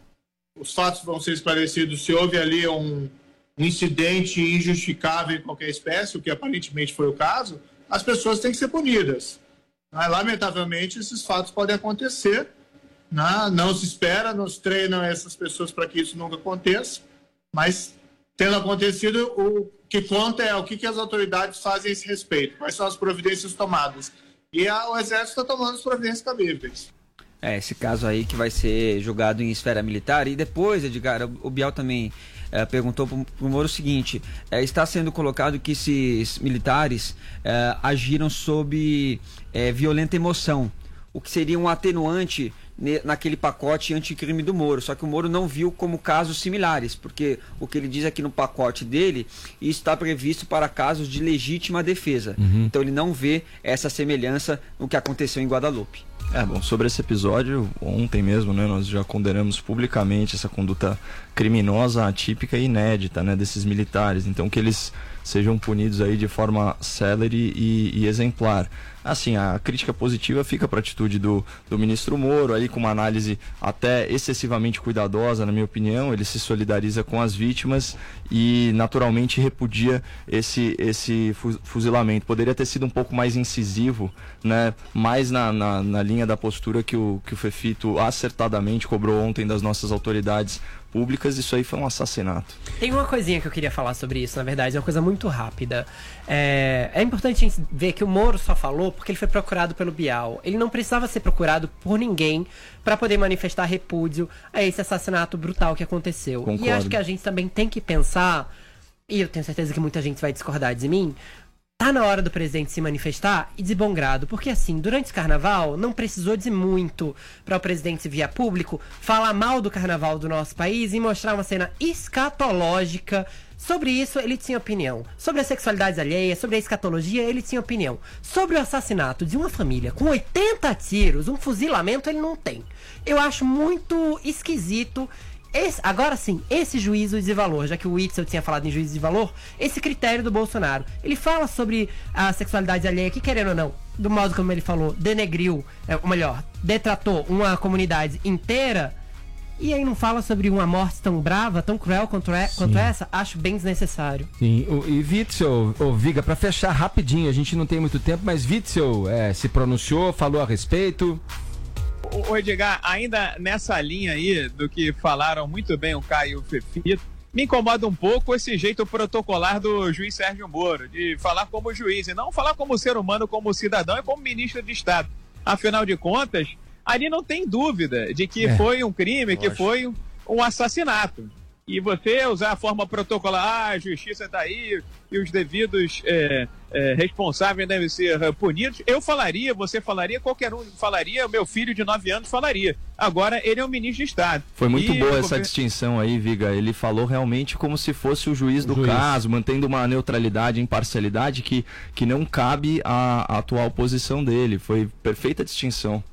os fatos vão ser esclarecidos, se houve ali um um incidente injustificável em qualquer espécie, o que aparentemente foi o caso, as pessoas têm que ser punidas. Lamentavelmente, esses fatos podem acontecer, não se espera, nos treinam essas pessoas para que isso nunca aconteça, mas tendo acontecido, o que conta é o que as autoridades fazem a esse respeito, quais são as providências tomadas. E a, o Exército está tomando as providências cabíveis. É, esse caso aí que vai ser julgado em esfera militar. E depois, Edgar, o Bial também é, perguntou para o Moro o seguinte: é, está sendo colocado que esses militares é, agiram sob é, violenta emoção, o que seria um atenuante naquele pacote anticrime do Moro. Só que o Moro não viu como casos similares, porque o que ele diz aqui no pacote dele, isso está previsto para casos de legítima defesa. Uhum. Então ele não vê essa semelhança no que aconteceu em Guadalupe. É, bom, sobre esse episódio, ontem mesmo, né, nós já condenamos publicamente essa conduta criminosa, atípica e inédita, né, desses militares. Então, que eles sejam punidos aí de forma célere e, e exemplar. Assim, a crítica positiva fica para a atitude do, do ministro Moro, aí com uma análise até excessivamente cuidadosa, na minha opinião. Ele se solidariza com as vítimas e naturalmente repudia esse, esse fuzilamento. Poderia ter sido um pouco mais incisivo, né? Mais na, na, na linha da postura que o, que o Fefito acertadamente cobrou ontem das nossas autoridades públicas. Isso aí foi um assassinato. Tem uma coisinha que eu queria falar sobre isso, na verdade, é uma coisa muito rápida. É, é importante a gente ver que o Moro só falou porque ele foi procurado pelo Bial. Ele não precisava ser procurado por ninguém para poder manifestar repúdio a esse assassinato brutal que aconteceu. Concordo. E acho que a gente também tem que pensar, e eu tenho certeza que muita gente vai discordar de mim, tá na hora do presidente se manifestar e de bom grado, porque assim, durante o carnaval não precisou de muito para o presidente vir a público falar mal do carnaval do nosso país e mostrar uma cena escatológica. Sobre isso ele tinha opinião. Sobre a sexualidade alheia, sobre a escatologia, ele tinha opinião. Sobre o assassinato de uma família com oitenta tiros, um fuzilamento, ele não tem. Eu acho muito esquisito. Esse, agora sim, esse juízo de valor, já que o Witzel tinha falado em juízo de valor, esse critério do Bolsonaro, ele fala sobre a sexualidade alheia, que querendo ou não, do modo como ele falou, denegriu, é, ou melhor, detratou uma comunidade inteira, e aí não fala sobre uma morte tão brava, tão cruel quanto, é, quanto essa, acho bem desnecessário. Sim, o, e Witzel, ô Viga, pra fechar rapidinho, a gente não tem muito tempo, mas Witzel é, se pronunciou, falou a respeito. O Edgar, ainda nessa linha aí do que falaram muito bem o Caio e o Fefito, me incomoda um pouco esse jeito protocolar do juiz Sérgio Moro, de falar como juiz e não falar como ser humano, como cidadão e como ministro de Estado. Afinal de contas, ali não tem dúvida de que é. foi um crime, que foi um, um assassinato. E você usar a forma protocolar, ah, a justiça está aí e os devidos é, é, responsáveis devem ser punidos. Eu falaria, você falaria, qualquer um falaria, meu filho de nove anos falaria. Agora ele é um ministro de Estado. Foi muito e boa essa governo... distinção aí, Viga. Ele falou realmente como se fosse o juiz do juiz. caso, mantendo uma neutralidade, imparcialidade que, que não cabe à, à atual posição dele. Foi perfeita distinção.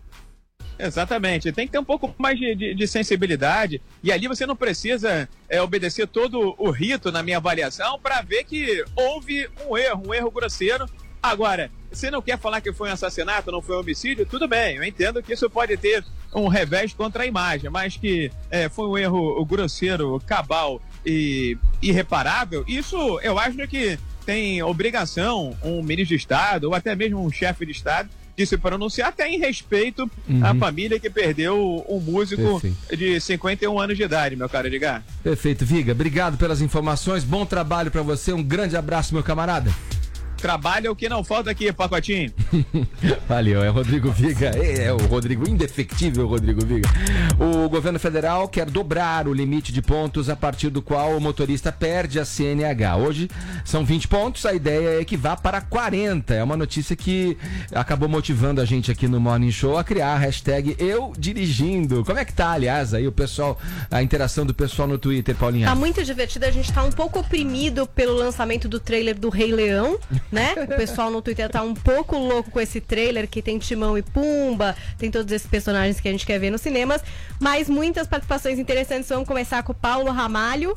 Exatamente, tem que ter um pouco mais de, de, de sensibilidade e ali você não precisa é, obedecer todo o rito na minha avaliação para ver que houve um erro, um erro grosseiro. Agora, você não quer falar que foi um assassinato, não foi um homicídio, tudo bem, eu entendo que isso pode ter um revés contra a imagem, mas que é, foi um erro grosseiro, cabal e irreparável, isso eu acho que tem obrigação um ministro de Estado ou até mesmo um chefe de Estado de se pronunciar até em respeito uhum. à família que perdeu um músico Perfeito. de cinquenta e um anos de idade, meu caro Edgar. Perfeito, Viga. Obrigado pelas informações. Bom trabalho pra você. Um grande abraço, meu camarada. Trabalho é o que não falta aqui, pacotinho. Valeu, é o Rodrigo Viga, é o Rodrigo, indefectível Rodrigo Viga. O governo federal quer dobrar o limite de pontos a partir do qual o motorista perde a C N H. Hoje são vinte pontos, a ideia é que vá para quarenta. É uma notícia que acabou motivando a gente aqui no Morning Show a criar a hashtag Eu Dirigindo. Como é que tá, aliás, aí o pessoal, a interação do pessoal no Twitter, Paulinha? Tá muito divertido, a gente tá um pouco oprimido pelo lançamento do trailer do Rei Leão, né? O pessoal no Twitter tá um pouco louco com esse trailer que tem Timão e Pumba, tem todos esses personagens que a gente quer ver nos cinemas, mas muitas participações interessantes. Vamos começar com o Paulo Ramalho.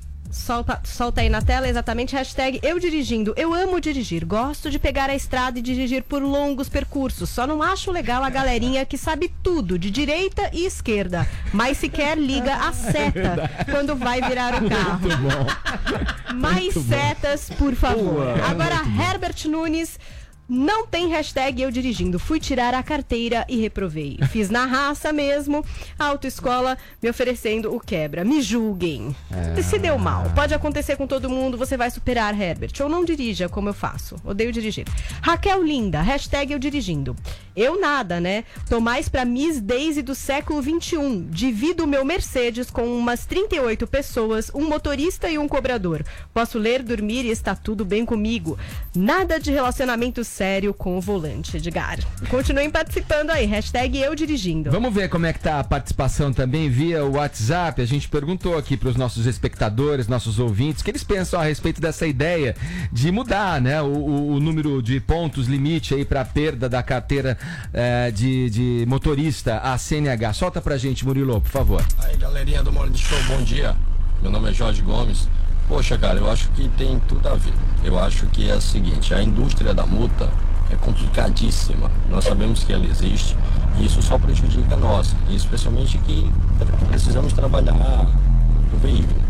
Solta, solta aí na tela, exatamente, hashtag Eu Dirigindo. Eu amo dirigir, gosto de pegar a estrada e dirigir por longos percursos. Só não acho legal a galerinha que sabe tudo, de direita e esquerda, mas sequer liga a seta quando vai virar o carro. Muito bom. Mais Muito setas, por favor. Ué, Agora, Herbert Nunes. Não tem hashtag Eu Dirigindo. Fui tirar a carteira e reprovei. Fiz na raça mesmo. A autoescola me oferecendo o quebra. Me julguem. É. Se deu mal. Pode acontecer com todo mundo. Você vai superar, Herbert. Ou não dirija como eu faço. Odeio dirigir. Raquel Linda. Hashtag Eu Dirigindo. Eu nada, né? Tô mais pra Miss Daisy do século vinte e um. Divido o meu Mercedes com umas trinta e oito pessoas, um motorista e um cobrador. Posso ler, dormir e está tudo bem comigo. Nada de relacionamento sério com o volante, Edgar. Continuem participando aí, hashtag Eu Dirigindo. Vamos ver como é que tá a participação também via o WhatsApp. A gente perguntou aqui para os nossos espectadores, nossos ouvintes, o que eles pensam a respeito dessa ideia de mudar, né, o, o número de pontos limite aí para perda da carteira é, de, de motorista, a C N H. Solta pra gente, Murilo, por favor. Aí, galerinha do Morning Show, bom dia. Meu nome é Jorge Gomes. Poxa, cara, eu acho que tem tudo a ver. Eu acho que é o seguinte, a indústria da multa é complicadíssima. Nós sabemos que ela existe e isso só prejudica nós, e especialmente que precisamos trabalhar no veículo.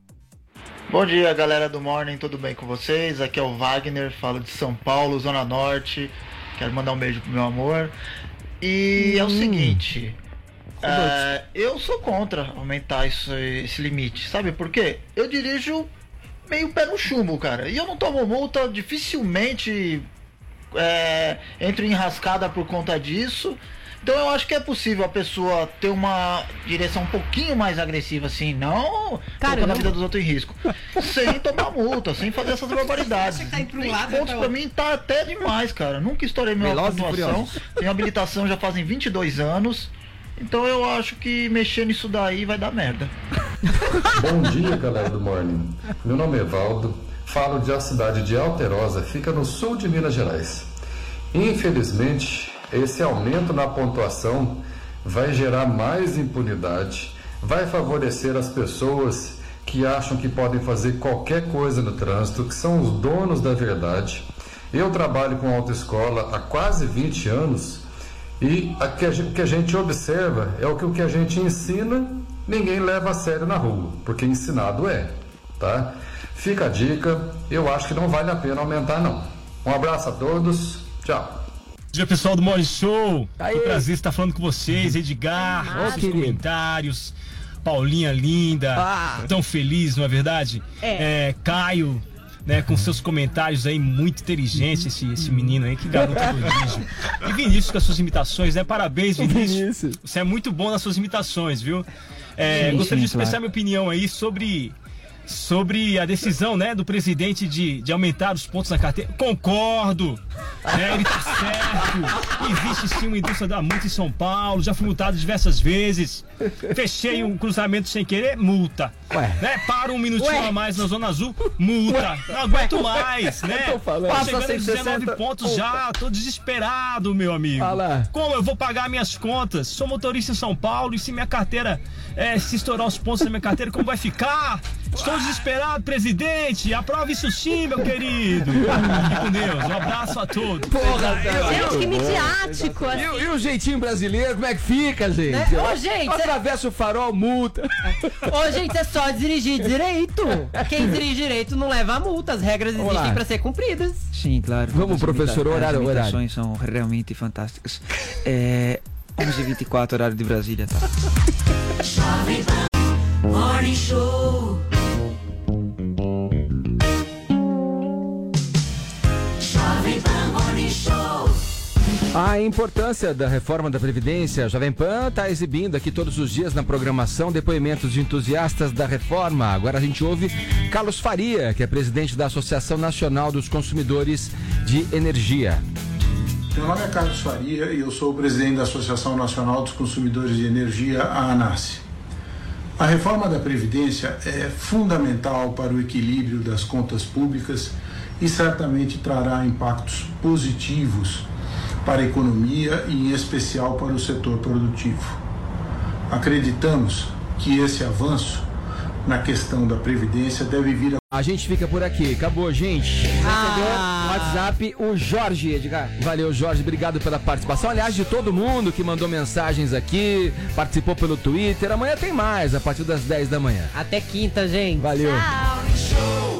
Bom dia, galera do Morning, tudo bem com vocês? Aqui é o Wagner, falo de São Paulo, Zona Norte. Quero mandar um beijo pro meu amor. E hum. é o seguinte, é, eu sou contra aumentar isso, esse limite. Sabe por quê? Eu dirijo meio pé no chumbo, cara. E eu não tomo multa, dificilmente é, entro em enrascada por conta disso. Então eu acho que é possível a pessoa ter uma direção um pouquinho mais agressiva, assim, não colocando a vida dos outros em risco, sem tomar multa, sem fazer essas barbaridades. Tá um lado, pontos pra mim tá até demais, cara. Nunca estourei minha pontuação. Tenho habilitação já fazem vinte e dois anos. Então eu acho que mexer nisso daí vai dar merda. Bom dia, galera do Morning. Meu nome é Valdo, falo de a cidade de Alterosa, fica no sul de Minas Gerais. Infelizmente, esse aumento na pontuação vai gerar mais impunidade, vai favorecer as pessoas que acham que podem fazer qualquer coisa no trânsito, que são os donos da verdade. Eu trabalho com autoescola há quase vinte anos e o que a gente observa é o que o que a gente ensina, ninguém leva a sério na rua, porque ensinado é, tá? Fica a dica, eu acho que não vale a pena aumentar não. Um abraço a todos, tchau. Bom dia, pessoal do Morning Show. Que prazer estar falando com vocês, Edgar, Ah, seus comentários, Paulinha linda, Ah. tão feliz, não é verdade? É. É, Caio, né, com seus comentários aí, muito inteligente esse, esse menino aí, que garoto prodígio. E Vinícius com as suas imitações, né? Parabéns, Vinícius. Você é muito bom nas suas imitações, viu? É, Sim, gostaria sim, de expressar claro. minha opinião aí sobre... sobre a decisão, né, do presidente de, de aumentar os pontos na carteira. Concordo, né, ele tá certo. Existe sim uma indústria da multa em São Paulo, já fui multado diversas vezes. Fechei um cruzamento sem querer, multa. Ué. Né, para um minutinho Ué. a mais na Zona Azul, multa. Ué. Não aguento Ué. mais, né? Eu tô falando. Tá Passa chegando em cento e sessenta, dezenove pontos já, tô desesperado, meu amigo. Ah lá. Como eu vou pagar minhas contas? Sou motorista em São Paulo e se minha carteira, é, se estourar os pontos da minha carteira, como vai ficar? Estou desesperado, presidente. Aprove isso sim, meu querido. Fique com Deus. Um abraço a todos. Porra, Gente, que midiático, E, assim. o- e o jeitinho brasileiro, como é que fica, gente? Né? Ô, gente, Atravessa o farol, multa. Ô, gente, é só dirigir direito. Quem dirige direito não leva a multa. As regras Vamos existem lá. pra ser cumpridas. Sim, claro. Vamos, As professor, imita- horário, As horário. imitações são realmente fantásticas. É onze e vinte e quatro, horário de Brasília, tá? Jovem Pan Morning Show. Jovem Pan Morning Show. A importância da reforma da Previdência, a Jovem Pan está exibindo aqui todos os dias na programação depoimentos de entusiastas da reforma. Agora a gente ouve Carlos Faria, que é presidente da Associação Nacional dos Consumidores de Energia. Meu nome é Carlos Faria e eu sou o presidente da Associação Nacional dos Consumidores de Energia, a ANACE. A reforma da Previdência é fundamental para o equilíbrio das contas públicas e certamente trará impactos positivos para a economia e, em especial, para o setor produtivo. Acreditamos que esse avanço na questão da Previdência deve vir a... A gente fica por aqui. Acabou, gente. Ah. WhatsApp, o Jorge, Edgar. Valeu, Jorge. Obrigado pela participação. Aliás, de todo mundo que mandou mensagens aqui, participou pelo Twitter. Amanhã tem mais, a partir das dez da manhã. Até quinta, gente. Valeu. Tchau.